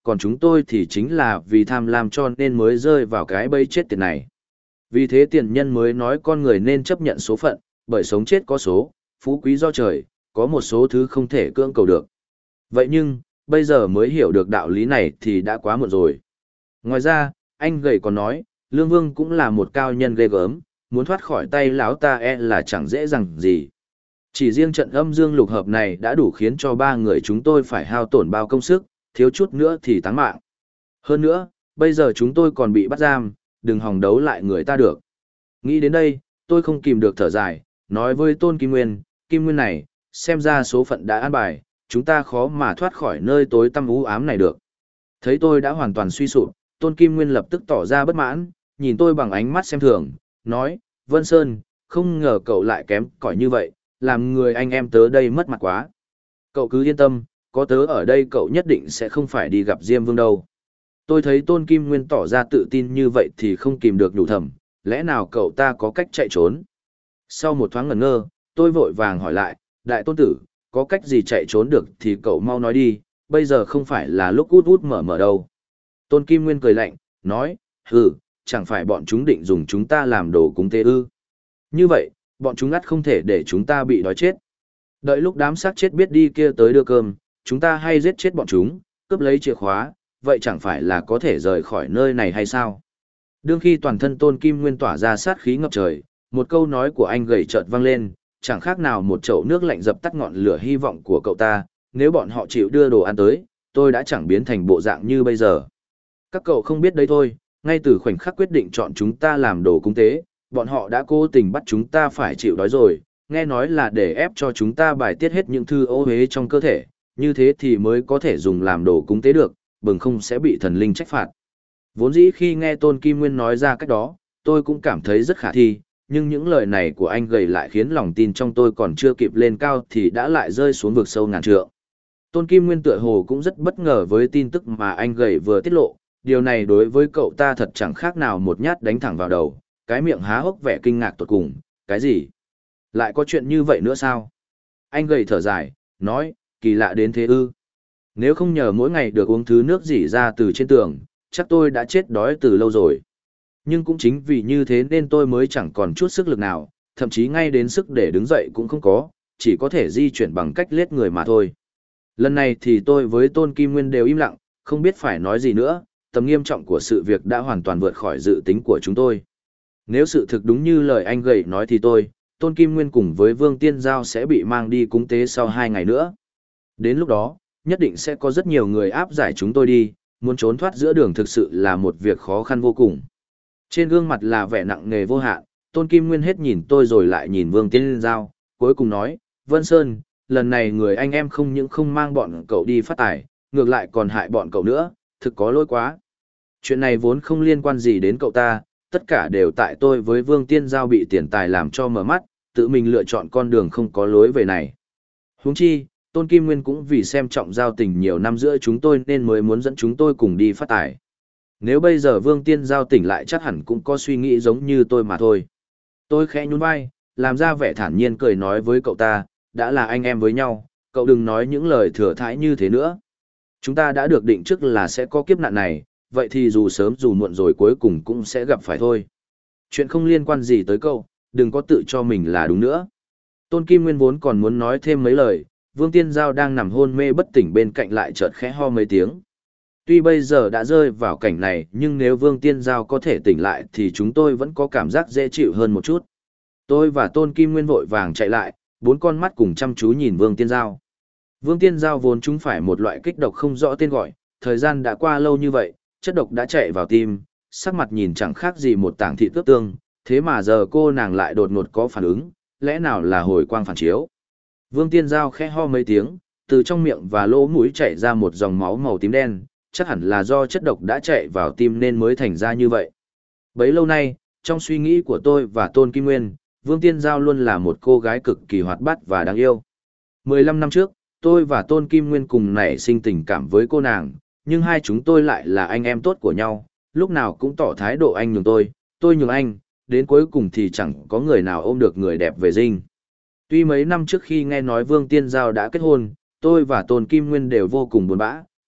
còn chúng tôi thì chính là vì tham lam cho nên mới rơi vào cái bẫy chết tiệt này. Vì thế tiền nhân mới nói con người nên chấp nhận số phận, bởi sống chết có số, phú quý do trời, có một số thứ không thể cưỡng cầu được. Vậy nhưng, bây giờ mới hiểu được đạo lý này thì đã quá muộn rồi. Ngoài ra, anh gầy còn nói, Lương Vương cũng là một cao nhân ghê gớm, muốn thoát khỏi tay lão ta là chẳng dễ dàng gì. Chỉ riêng trận âm dương lục hợp này đã đủ khiến cho ba người chúng tôi phải hao tổn bao công sức, thiếu chút nữa thì táng mạng. Hơn nữa, bây giờ chúng tôi còn bị bắt giam, đừng hòng đấu lại người ta được. Nghĩ đến đây, tôi không kìm được thở dài, nói với Tôn Kim Nguyên này, xem ra số phận đã an bài, chúng ta khó mà thoát khỏi nơi tối tăm u ám này được. Thấy tôi đã hoàn toàn suy sụp, Tôn Kim Nguyên lập tức tỏ ra bất mãn, nhìn tôi bằng ánh mắt xem thường, nói, Vân Sơn, không ngờ cậu lại kém cỏi như vậy, làm người anh em tớ đây mất mặt quá. Cậu cứ yên tâm, có tớ ở đây cậu nhất định sẽ không phải đi gặp Diêm Vương đâu. Tôi thấy Tôn Kim Nguyên tỏ ra tự tin như vậy thì không kìm được nhủ thầm, lẽ nào cậu ta có cách chạy trốn? Sau một thoáng ngẩn ngơ, tôi vội vàng hỏi lại, đại tôn tử, có cách gì chạy trốn được thì cậu mau nói đi, bây giờ không phải là lúc út út mở mở đâu. Tôn Kim Nguyên cười lạnh, nói, chẳng phải bọn chúng định dùng chúng ta làm đồ cúng tế ư. Như vậy, bọn chúng ắt không thể để chúng ta bị đói chết. Đợi lúc đám xác chết biết đi kia tới đưa cơm, chúng ta hay giết chết bọn chúng, cướp lấy chìa khóa, vậy chẳng phải là có thể rời khỏi nơi này hay sao? Đương khi toàn thân Tôn Kim Nguyên tỏa ra sát khí ngập trời, một câu nói của anh gầy chợt vang lên, chẳng khác nào một chậu nước lạnh dập tắt ngọn lửa hy vọng của cậu ta, nếu bọn họ chịu đưa đồ ăn tới, tôi đã chẳng biến thành bộ dạng như bây giờ. Các cậu không biết đấy thôi, ngay từ khoảnh khắc quyết định chọn chúng ta làm đồ cúng tế, bọn họ đã cố tình bắt chúng ta phải chịu đói rồi, nghe nói là để ép cho chúng ta bài tiết hết những thứ ô uế trong cơ thể, như thế thì mới có thể dùng làm đồ cúng tế được, bằng không sẽ bị thần linh trách phạt. Vốn dĩ khi nghe Tôn Kim Nguyên nói ra cách đó, tôi cũng cảm thấy rất khả thi, nhưng những lời này của anh gầy lại khiến lòng tin trong tôi còn chưa kịp lên cao thì đã lại rơi xuống vực sâu ngàn trượng. Tôn Kim Nguyên tựa hồ cũng rất bất ngờ với tin tức mà anh gầy vừa tiết lộ, điều này đối với cậu ta thật chẳng khác nào một nhát đánh thẳng vào đầu, cái miệng há hốc vẻ kinh ngạc tột cùng, cái gì? Lại có chuyện như vậy nữa sao? Anh gầy thở dài, nói, kỳ lạ đến thế ư. Nếu không nhờ mỗi ngày được uống thứ nước rỉ ra từ trên tường, chắc tôi đã chết đói từ lâu rồi. Nhưng cũng chính vì như thế nên tôi mới chẳng còn chút sức lực nào, thậm chí ngay đến sức để đứng dậy cũng không có, chỉ có thể di chuyển bằng cách lết người mà thôi. Lần này thì tôi với Tôn Kim Nguyên đều im lặng, không biết phải nói gì nữa, tầm nghiêm trọng của sự việc đã hoàn toàn vượt khỏi dự tính của chúng tôi. Nếu sự thực đúng như lời anh gầy nói thì Tôn Kim Nguyên cùng với Vương Tiên Giao sẽ bị mang đi cúng tế sau 2 ngày nữa. Đến lúc đó, nhất định sẽ có rất nhiều người áp giải chúng tôi đi, muốn trốn thoát giữa đường thực sự là một việc khó khăn vô cùng. Trên gương mặt là vẻ nặng nề vô hạn, Tôn Kim Nguyên hết nhìn tôi rồi lại nhìn Vương Tiên Giao, cuối cùng nói, Vân Sơn, lần này người anh em không những không mang bọn cậu đi phát tài, ngược lại còn hại bọn cậu nữa, thực có lỗi quá. Chuyện này vốn không liên quan gì đến cậu ta, tất cả đều tại tôi với Vương Tiên Giao bị tiền tài làm cho mở mắt, tự mình lựa chọn con đường không có lối về này. Huống chi, Tôn Kim Nguyên cũng vì xem trọng giao tình nhiều năm giữa chúng tôi nên mới muốn dẫn chúng tôi cùng đi phát tài. Nếu bây giờ Vương Tiên Giao tỉnh lại chắc hẳn cũng có suy nghĩ giống như tôi mà thôi. Tôi khẽ nhún vai, làm ra vẻ thản nhiên cười nói với cậu ta, đã là anh em với nhau, cậu đừng nói những lời thừa thãi như thế nữa. Chúng ta đã được định trước là sẽ có kiếp nạn này, vậy thì dù sớm dù muộn rồi cuối cùng cũng sẽ gặp phải thôi. Chuyện không liên quan gì tới cậu, đừng có tự cho mình là đúng nữa. Tôn Kim Nguyên vốn còn muốn nói thêm mấy lời, Vương Tiên Giao đang nằm hôn mê bất tỉnh bên cạnh lại chợt khẽ ho mấy tiếng. Tuy bây giờ đã rơi vào cảnh này nhưng nếu Vương Tiên Giao có thể tỉnh lại thì chúng tôi vẫn có cảm giác dễ chịu hơn một chút. Tôi và Tôn Kim Nguyên vội vàng chạy lại, 4 con mắt cùng chăm chú nhìn Vương Tiên Giao. Vương Tiên Giao vốn chúng phải một loại kích độc không rõ tên gọi, thời gian đã qua lâu như vậy, chất độc đã chạy vào tim, sắc mặt nhìn chẳng khác gì một tảng thịt ướp tương, thế mà giờ cô nàng lại đột ngột có phản ứng, lẽ nào là hồi quang phản chiếu. Vương Tiên Giao khẽ ho mấy tiếng, từ trong miệng và lỗ mũi chảy ra một dòng máu màu tím đen, chắc hẳn là do chất độc đã chạy vào tim nên mới thành ra như vậy. Bấy lâu nay, trong suy nghĩ của tôi và Tôn Kim Nguyên, Vương Tiên Giao luôn là một cô gái cực kỳ hoạt bát và đáng yêu. 15 năm trước, tôi và Tôn Kim Nguyên cùng nảy sinh tình cảm với cô nàng, nhưng hai chúng tôi lại là anh em tốt của nhau, lúc nào cũng tỏ thái độ anh nhường tôi nhường anh, đến cuối cùng thì chẳng có người nào ôm được người đẹp về dinh. Tuy mấy năm trước khi nghe nói Vương Tiên Giao đã kết hôn, tôi và Tôn Kim Nguyên đều vô cùng buồn bã,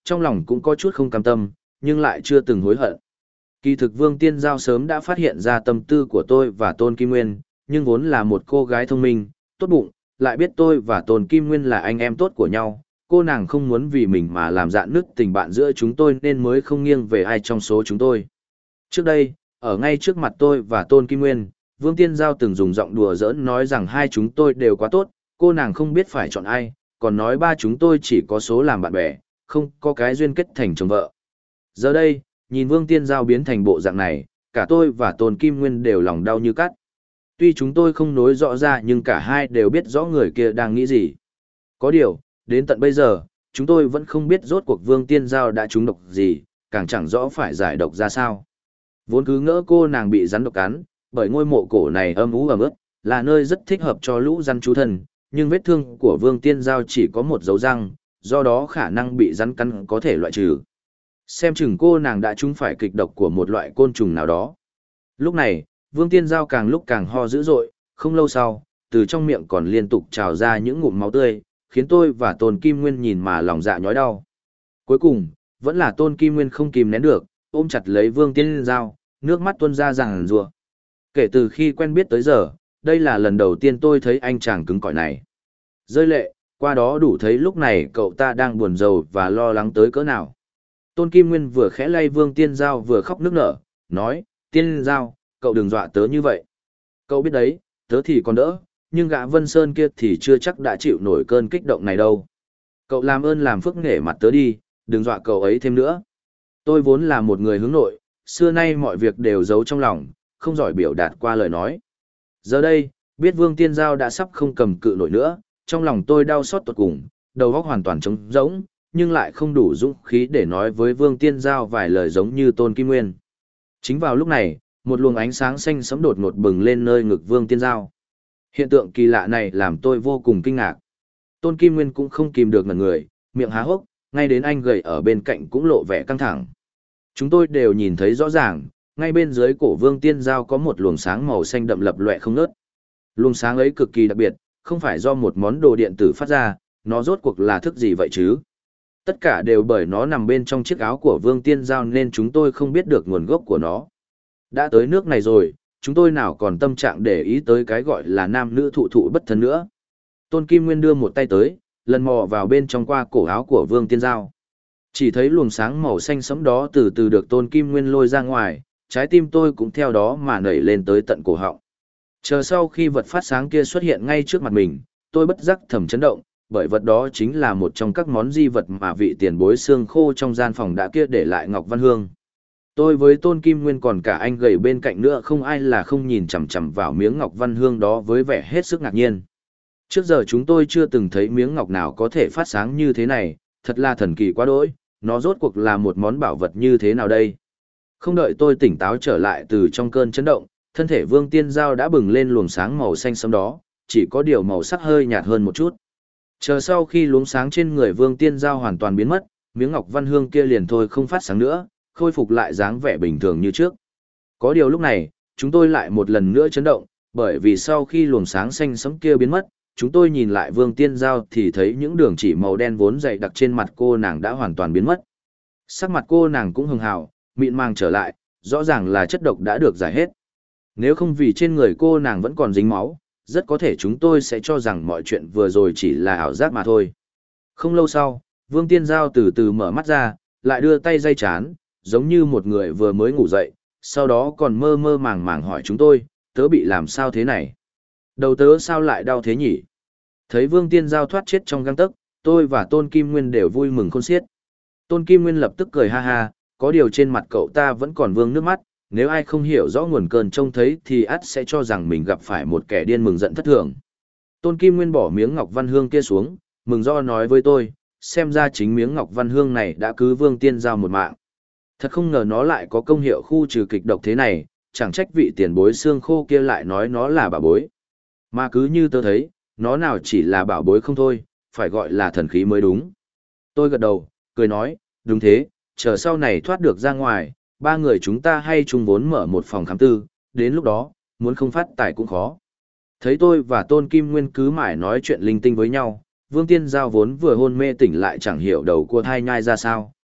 trong lòng cũng có chút không cam tâm, nhưng lại chưa từng hối hận. Kỳ thực Vương Tiên Giao sớm đã phát hiện ra tâm tư của tôi và Tôn Kim Nguyên, nhưng vốn là một cô gái thông minh, tốt bụng, lại biết tôi và Tôn Kim Nguyên là anh em tốt của nhau. Cô nàng không muốn vì mình mà làm rạn nứt tình bạn giữa chúng tôi nên mới không nghiêng về ai trong số chúng tôi. Trước đây, ở ngay trước mặt tôi và Tôn Kim Nguyên, Vương Tiên Giao từng dùng giọng đùa giỡn nói rằng hai chúng tôi đều quá tốt, cô nàng không biết phải chọn ai, còn nói ba chúng tôi chỉ có số làm bạn bè, không có cái duyên kết thành chồng vợ. Giờ đây, nhìn Vương Tiên Giao biến thành bộ dạng này, cả tôi và Tôn Kim Nguyên đều lòng đau như cắt. Tuy chúng tôi không nói rõ ra nhưng cả hai đều biết rõ người kia đang nghĩ gì. Có điều, đến tận bây giờ, chúng tôi vẫn không biết rốt cuộc Vương Tiên Giao đã trúng độc gì, càng chẳng rõ phải giải độc ra sao. Vốn cứ ngỡ cô nàng bị rắn độc cắn, bởi ngôi mộ cổ này âm u ẩm ướt, là nơi rất thích hợp cho lũ rắn trú thân, nhưng vết thương của Vương Tiên Giao chỉ có một dấu răng, do đó khả năng bị rắn cắn có thể loại trừ. Xem chừng cô nàng đã trúng phải kịch độc của một loại côn trùng nào đó. Lúc này, Vương Tiên Giao càng lúc càng ho dữ dội, không lâu sau, từ trong miệng còn liên tục trào ra những ngụm máu tươi, khiến tôi và Tôn Kim Nguyên nhìn mà lòng dạ nhói đau. Cuối cùng, vẫn là Tôn Kim Nguyên không kìm nén được, ôm chặt lấy Vương Tiên Giao, nước mắt tuôn ra ràng rùa. Kể từ khi quen biết tới giờ, đây là lần đầu tiên tôi thấy anh chàng cứng cỏi này. Rơi lệ, qua đó đủ thấy lúc này cậu ta đang buồn rầu và lo lắng tới cỡ nào. Tôn Kim Nguyên vừa khẽ lay Vương Tiên Giao vừa khóc nức nở, nói, Tiên Giao, cậu đừng dọa tớ như vậy. Cậu biết đấy, tớ thì còn đỡ, nhưng gã Vân Sơn kia thì chưa chắc đã chịu nổi cơn kích động này đâu. Cậu làm ơn làm phước nể mặt tớ đi, đừng dọa cậu ấy thêm nữa. Tôi vốn là một người hướng nội, xưa nay mọi việc đều giấu trong lòng, không giỏi biểu đạt qua lời nói. Giờ đây, biết Vương Tiên Giao đã sắp không cầm cự nổi nữa, trong lòng tôi đau xót tột cùng, đầu óc hoàn toàn trống rỗng, nhưng lại không đủ dũng khí để nói với Vương Tiên Giao vài lời giống như Tôn Kim Nguyên. Chính vào lúc này, một luồng ánh sáng xanh sẫm đột ngột bừng lên nơi ngực Vương Tiên Giao. Hiện tượng kỳ lạ này làm tôi vô cùng kinh ngạc. Tôn Kim Nguyên cũng không kìm được ngẩn người, miệng há hốc, ngay đến anh gầy ở bên cạnh cũng lộ vẻ căng thẳng. Chúng tôi đều nhìn thấy rõ ràng, ngay bên dưới cổ Vương Tiên Giao có một luồng sáng màu xanh đậm lập lòe không ngớt. Luồng sáng ấy cực kỳ đặc biệt, không phải do một món đồ điện tử phát ra, nó rốt cuộc là thức gì vậy chứ? Tất cả đều bởi nó nằm bên trong chiếc áo của Vương Tiên Giao nên chúng tôi không biết được nguồn gốc của nó. Đã tới nước này rồi, chúng tôi nào còn tâm trạng để ý tới cái gọi là nam nữ thụ thụ bất thân nữa. Tôn Kim Nguyên đưa một tay tới, lần mò vào bên trong qua cổ áo của Vương Tiên Giao. Chỉ thấy luồng sáng màu xanh sẫm đó từ từ được Tôn Kim Nguyên lôi ra ngoài, trái tim tôi cũng theo đó mà nảy lên tới tận cổ họng. Chờ sau khi vật phát sáng kia xuất hiện ngay trước mặt mình, tôi bất giác thầm chấn động, bởi vật đó chính là một trong các món di vật mà vị tiền bối xương khô trong gian phòng đã kia để lại Ngọc Văn Hương. Tôi với Tôn Kim Nguyên còn cả anh gầy bên cạnh nữa không ai là không nhìn chằm chằm vào miếng Ngọc Văn Hương đó với vẻ hết sức ngạc nhiên. Trước giờ chúng tôi chưa từng thấy miếng ngọc nào có thể phát sáng như thế này, thật là thần kỳ quá đỗi, nó rốt cuộc là một món bảo vật như thế nào đây? Không đợi tôi tỉnh táo trở lại từ trong cơn chấn động, thân thể Vương Tiên Giao đã bừng lên luồng sáng màu xanh sẫm đó, chỉ có điều màu sắc hơi nhạt hơn một chút. Chờ sau khi luồng sáng trên người Vương Tiên Giao hoàn toàn biến mất, miếng Ngọc Văn Hương kia liền thôi không phát sáng nữa, khôi phục lại dáng vẻ bình thường như trước. Có điều lúc này, chúng tôi lại một lần nữa chấn động, bởi vì sau khi luồng sáng xanh sẫm kia biến mất, chúng tôi nhìn lại Vương Tiên Giao thì thấy những đường chỉ màu đen vốn dày đặc trên mặt cô nàng đã hoàn toàn biến mất. Sắc mặt cô nàng cũng hường hào, mịn màng trở lại, rõ ràng là chất độc đã được giải hết. Nếu không vì trên người cô nàng vẫn còn dính máu, rất có thể chúng tôi sẽ cho rằng mọi chuyện vừa rồi chỉ là ảo giác mà thôi. Không lâu sau, Vương Tiên Giao từ từ mở mắt ra, lại đưa tay day chán, giống như một người vừa mới ngủ dậy, sau đó còn mơ mơ màng màng hỏi chúng tôi, tớ bị làm sao thế này? Đầu tớ sao lại đau thế nhỉ? Thấy Vương Tiên Giao thoát chết trong gang tấc, tôi và Tôn Kim Nguyên đều vui mừng khôn xiết. Tôn Kim Nguyên lập tức cười ha ha, có điều trên mặt cậu ta vẫn còn vương nước mắt, nếu ai không hiểu rõ nguồn cơn trông thấy thì ắt sẽ cho rằng mình gặp phải một kẻ điên mừng giận thất thường. Tôn Kim Nguyên bỏ miếng Ngọc Văn Hương kia xuống, mừng do nói với tôi, xem ra chính miếng Ngọc Văn Hương này đã cứu Vương Tiên Giao một mạng. Thật không ngờ nó lại có công hiệu khu trừ kịch độc thế này, chẳng trách vị tiền bối xương khô kia lại nói nó là bảo bối. Mà cứ như tớ thấy, nó nào chỉ là bảo bối không thôi, phải gọi là thần khí mới đúng. Tôi gật đầu, cười nói, đúng thế, chờ sau này thoát được ra ngoài, ba người chúng ta hay chung vốn mở một phòng khám tư, đến lúc đó, muốn không phát tài cũng khó. Thấy tôi và Tôn Kim Nguyên cứ mãi nói chuyện linh tinh với nhau, Vương Tiên Giao vốn vừa hôn mê tỉnh lại chẳng hiểu đầu cua thai nhai ra sao,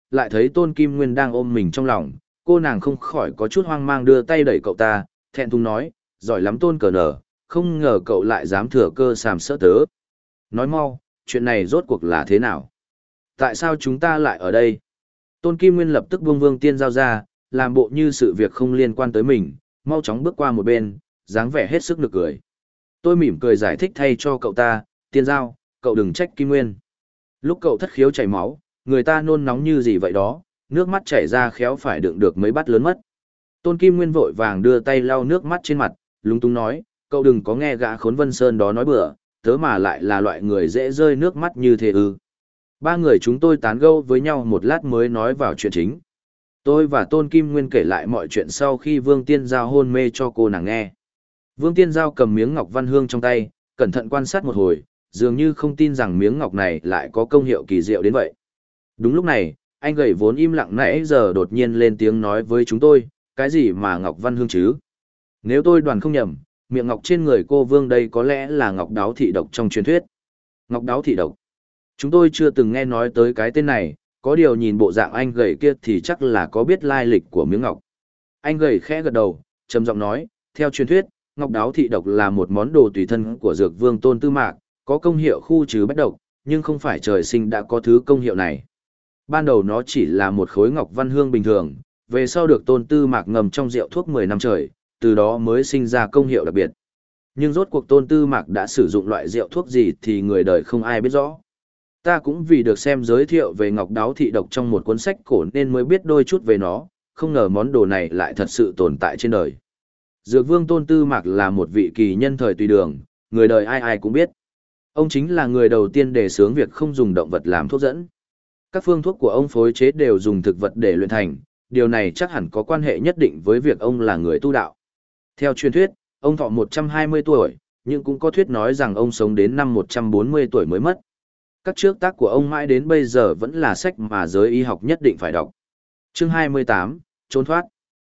lại thấy Tôn Kim Nguyên đang ôm mình trong lòng, cô nàng không khỏi có chút hoang mang đưa tay đẩy cậu ta, thẹn thùng nói, giỏi lắm Tôn cờ nở, không ngờ cậu lại dám thừa cơ sàm sỡ tớ. Nói mau, chuyện này rốt cuộc là thế nào? Tại sao chúng ta lại ở đây? Tôn Kim Nguyên lập tức buông Vương Tiên Giao ra, làm bộ như sự việc không liên quan tới mình, mau chóng bước qua một bên, dáng vẻ hết sức nực cười. Tôi mỉm cười giải thích thay cho cậu ta, Tiên Giao, cậu đừng trách Kim Nguyên. Lúc cậu thất khiếu chảy máu, người ta nôn nóng như gì vậy đó, nước mắt chảy ra khéo phải đựng được mấy bát lớn mất. Tôn Kim Nguyên vội vàng đưa tay lau nước mắt trên mặt, lúng túng nói, cậu đừng có nghe gã khốn Vân Sơn đó nói bừa, tớ mà lại là loại người dễ rơi nước mắt như thế ư. Ba người chúng tôi tán gẫu với nhau một lát mới nói vào chuyện chính. Tôi và Tôn Kim Nguyên kể lại mọi chuyện sau khi Vương Tiên Giao hôn mê cho cô nàng nghe. Vương Tiên Giao cầm miếng ngọc văn hương trong tay, cẩn thận quan sát một hồi, dường như không tin rằng miếng ngọc này lại có công hiệu kỳ diệu đến vậy. Đúng lúc này, anh gầy vốn im lặng nãy giờ đột nhiên lên tiếng nói với chúng tôi, cái gì mà ngọc văn hương chứ? Nếu tôi đoán không nhầm, miệng ngọc trên người cô Vương đây có lẽ là ngọc đáo thị độc trong truyền thuyết. Ngọc đáo thị độc. Chúng tôi chưa từng nghe nói tới cái tên này, có điều nhìn bộ dạng anh gầy kia thì chắc là có biết lai lịch của miếng ngọc. Anh gầy khẽ gật đầu, trầm giọng nói, theo truyền thuyết, ngọc đáo thị độc là một món đồ tùy thân của dược vương Tôn Tư Mạc, có công hiệu khu trừ bách độc, nhưng không phải trời sinh đã có thứ công hiệu này. Ban đầu nó chỉ là một khối ngọc văn hương bình thường, về sau được Tôn Tư Mạc ngầm trong rượu thuốc 10 năm trời, từ đó mới sinh ra công hiệu đặc biệt. Nhưng rốt cuộc Tôn Tư Mạc đã sử dụng loại rượu thuốc gì thì người đời không ai biết rõ. Ta cũng vì được xem giới thiệu về ngọc đáo thị độc trong một cuốn sách cổ nên mới biết đôi chút về nó, không ngờ món đồ này lại thật sự tồn tại trên đời. Dược vương Tôn Tư Mạc là một vị kỳ nhân thời tùy đường, người đời ai ai cũng biết. Ông chính là người đầu tiên đề xướng việc không dùng động vật làm thuốc dẫn. Các phương thuốc của ông phối chế đều dùng thực vật để luyện thành, điều này chắc hẳn có quan hệ nhất định với việc ông là người tu đạo. Theo truyền thuyết, ông thọ 120 tuổi, nhưng cũng có thuyết nói rằng ông sống đến năm 140 tuổi mới mất. Các trước tác của ông mãi đến bây giờ vẫn là sách mà giới y học nhất định phải đọc. Chương 28, Trốn thoát.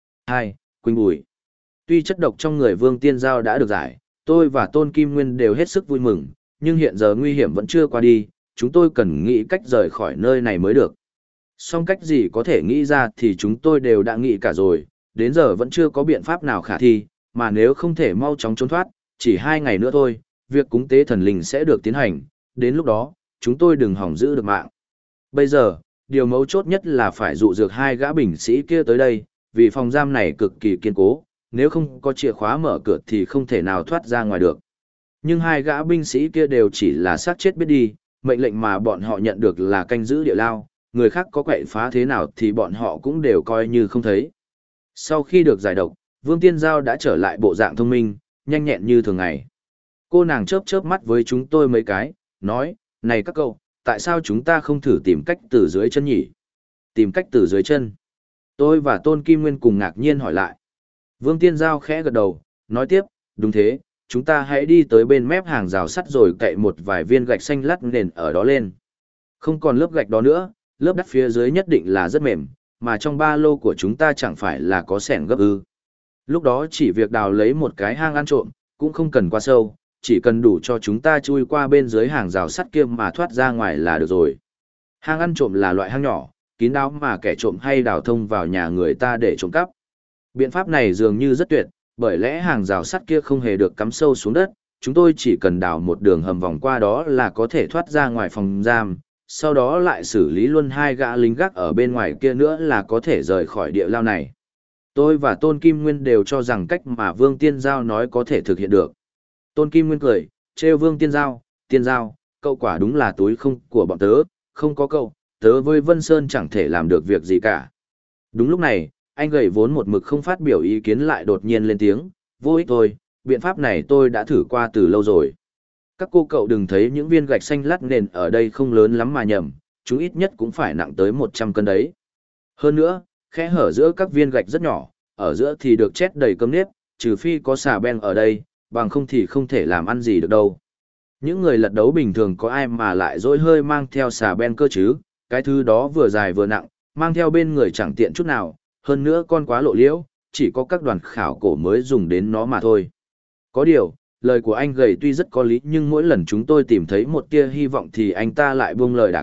2. Quỳnh Bùi. Tuy chất độc trong người Vương Tiên Giao đã được giải, tôi và Tôn Kim Nguyên đều hết sức vui mừng, nhưng hiện giờ nguy hiểm vẫn chưa qua đi, chúng tôi cần nghĩ cách rời khỏi nơi này mới được. Song cách gì có thể nghĩ ra thì chúng tôi đều đã nghĩ cả rồi, đến giờ vẫn chưa có biện pháp nào khả thi, mà nếu không thể mau chóng trốn thoát, chỉ 2 ngày nữa thôi, việc cúng tế thần linh sẽ được tiến hành, đến lúc đó, chúng tôi đừng hỏng giữ được mạng. Bây giờ, điều mấu chốt nhất là phải dụ dược 2 gã binh sĩ kia tới đây, vì phòng giam này cực kỳ kiên cố, nếu không có chìa khóa mở cửa thì không thể nào thoát ra ngoài được. Nhưng 2 gã binh sĩ kia đều chỉ là xác chết biết đi, mệnh lệnh mà bọn họ nhận được là canh giữ địa lao, người khác có quậy phá thế nào thì bọn họ cũng đều coi như không thấy. Sau khi được giải độc, Vương Tiên Giao đã trở lại bộ dạng thông minh, nhanh nhẹn như thường ngày. Cô nàng chớp chớp mắt với chúng tôi mấy cái, nói, này các cậu, tại sao chúng ta không thử tìm cách từ dưới chân nhỉ? Tìm cách từ dưới chân. Tôi và Tôn Kim Nguyên cùng ngạc nhiên hỏi lại. Vương Tiên Giao khẽ gật đầu, nói tiếp, đúng thế, chúng ta hãy đi tới bên mép hàng rào sắt rồi cậy một vài viên gạch xanh lát nền ở đó lên. Không còn lớp gạch đó nữa, lớp đất phía dưới nhất định là rất mềm, mà trong ba lô của chúng ta chẳng phải là có xẻng gấp ư. Lúc đó chỉ việc đào lấy một cái hang ăn trộm, cũng không cần quá sâu, chỉ cần đủ cho chúng ta chui qua bên dưới hàng rào sắt kia mà thoát ra ngoài là được rồi. Hang ăn trộm là loại hang nhỏ, kín đáo mà kẻ trộm hay đào thông vào nhà người ta để trộm cắp. Biện pháp này dường như rất tuyệt, bởi lẽ hàng rào sắt kia không hề được cắm sâu xuống đất, chúng tôi chỉ cần đào một đường hầm vòng qua đó là có thể thoát ra ngoài phòng giam, sau đó lại xử lý luôn 2 gã lính gác ở bên ngoài kia nữa là có thể rời khỏi địa lao này. Tôi và Tôn Kim Nguyên đều cho rằng cách mà Vương Tiên Giao nói có thể thực hiện được. Tôn Kim Nguyên cười, trêu Vương Tiên Giao, cậu quả đúng là túi không của bọn tớ, không có cậu, tớ với Vân Sơn chẳng thể làm được việc gì cả. Đúng lúc này, anh gầy vốn một mực không phát biểu ý kiến lại đột nhiên lên tiếng, vô ích thôi, biện pháp này tôi đã thử qua từ lâu rồi. Các cô cậu đừng thấy những viên gạch xanh lát nền ở đây không lớn lắm mà nhầm, chúng ít nhất cũng phải nặng tới 100 cân đấy. Hơn nữa, kẽ hở giữa các viên gạch rất nhỏ, ở giữa thì được chét đầy cơm nếp, trừ phi có xà beng ở đây, bằng không thì không thể làm ăn gì được đâu. Những người lật đấu bình thường có ai mà lại dỗi hơi mang theo xà beng cơ chứ, cái thứ đó vừa dài vừa nặng, mang theo bên người chẳng tiện chút nào, hơn nữa con quá lộ liễu, chỉ có các đoàn khảo cổ mới dùng đến nó mà thôi. Có điều, lời của anh gầy tuy rất có lý nhưng mỗi lần chúng tôi tìm thấy một tia hy vọng thì anh ta lại buông lời đả kích,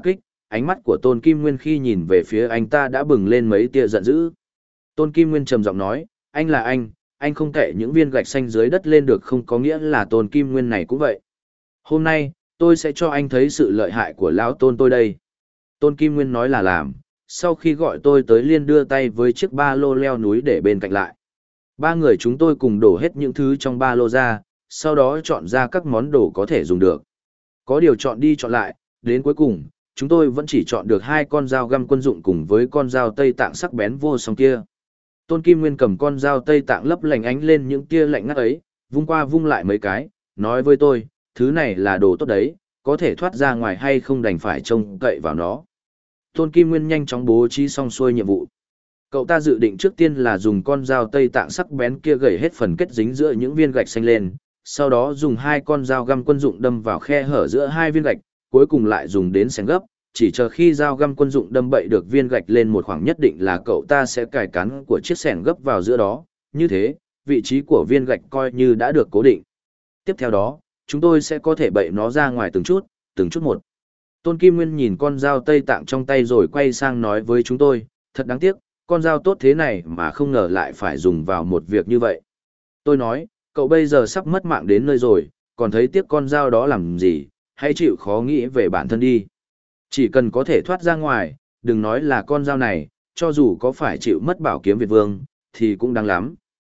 ánh mắt của Tôn Kim Nguyên khi nhìn về phía anh ta đã bừng lên mấy tia giận dữ. Tôn Kim Nguyên trầm giọng nói, anh là anh không kệ những viên gạch xanh dưới đất lên được không có nghĩa là Tôn Kim Nguyên này cũng vậy. Hôm nay, tôi sẽ cho anh thấy sự lợi hại của lão Tôn tôi đây. Tôn Kim Nguyên nói là làm, sau khi gọi tôi tới liền đưa tay với chiếc ba lô leo núi để bên cạnh lại. Ba người chúng tôi cùng đổ hết những thứ trong ba lô ra, sau đó chọn ra các món đồ có thể dùng được. Có điều chọn đi chọn lại, đến cuối cùng, chúng tôi vẫn chỉ chọn được 2 con dao găm quân dụng cùng với con dao Tây Tạng sắc bén vô song kia. Tôn Kim Nguyên cầm con dao Tây Tạng lấp lánh ánh lên những tia lạnh ngắt ấy, vung qua vung lại mấy cái, nói với tôi, thứ này là đồ tốt đấy, có thể thoát ra ngoài hay không đành phải trông cậy vào nó. Tôn Kim Nguyên nhanh chóng bố trí xong xuôi nhiệm vụ. Cậu ta dự định trước tiên là dùng con dao Tây Tạng sắc bén kia gẩy hết phần kết dính giữa những viên gạch xanh lên, sau đó dùng 2 con dao găm quân dụng đâm vào khe hở giữa 2 viên gạch, cuối cùng lại dùng đến xẻng gấp, chỉ chờ khi dao găm quân dụng đâm bậy được viên gạch lên một khoảng nhất định là cậu ta sẽ cài cán của chiếc xẻng gấp vào giữa đó, như thế, vị trí của viên gạch coi như đã được cố định. Tiếp theo đó, chúng tôi sẽ có thể bậy nó ra ngoài từng chút một. Tôn Kim Nguyên nhìn con dao Tây Tạng trong tay rồi quay sang nói với chúng tôi, thật đáng tiếc, con dao tốt thế này mà không ngờ lại phải dùng vào một việc như vậy. Tôi nói, cậu bây giờ sắp mất mạng đến nơi rồi, còn thấy tiếc con dao đó làm gì, hãy chịu khó nghĩ về bản thân đi. Chỉ cần có thể thoát ra ngoài, đừng nói là con dao này, cho dù có phải chịu mất bảo kiếm Việt Vương, thì cũng đáng lắm.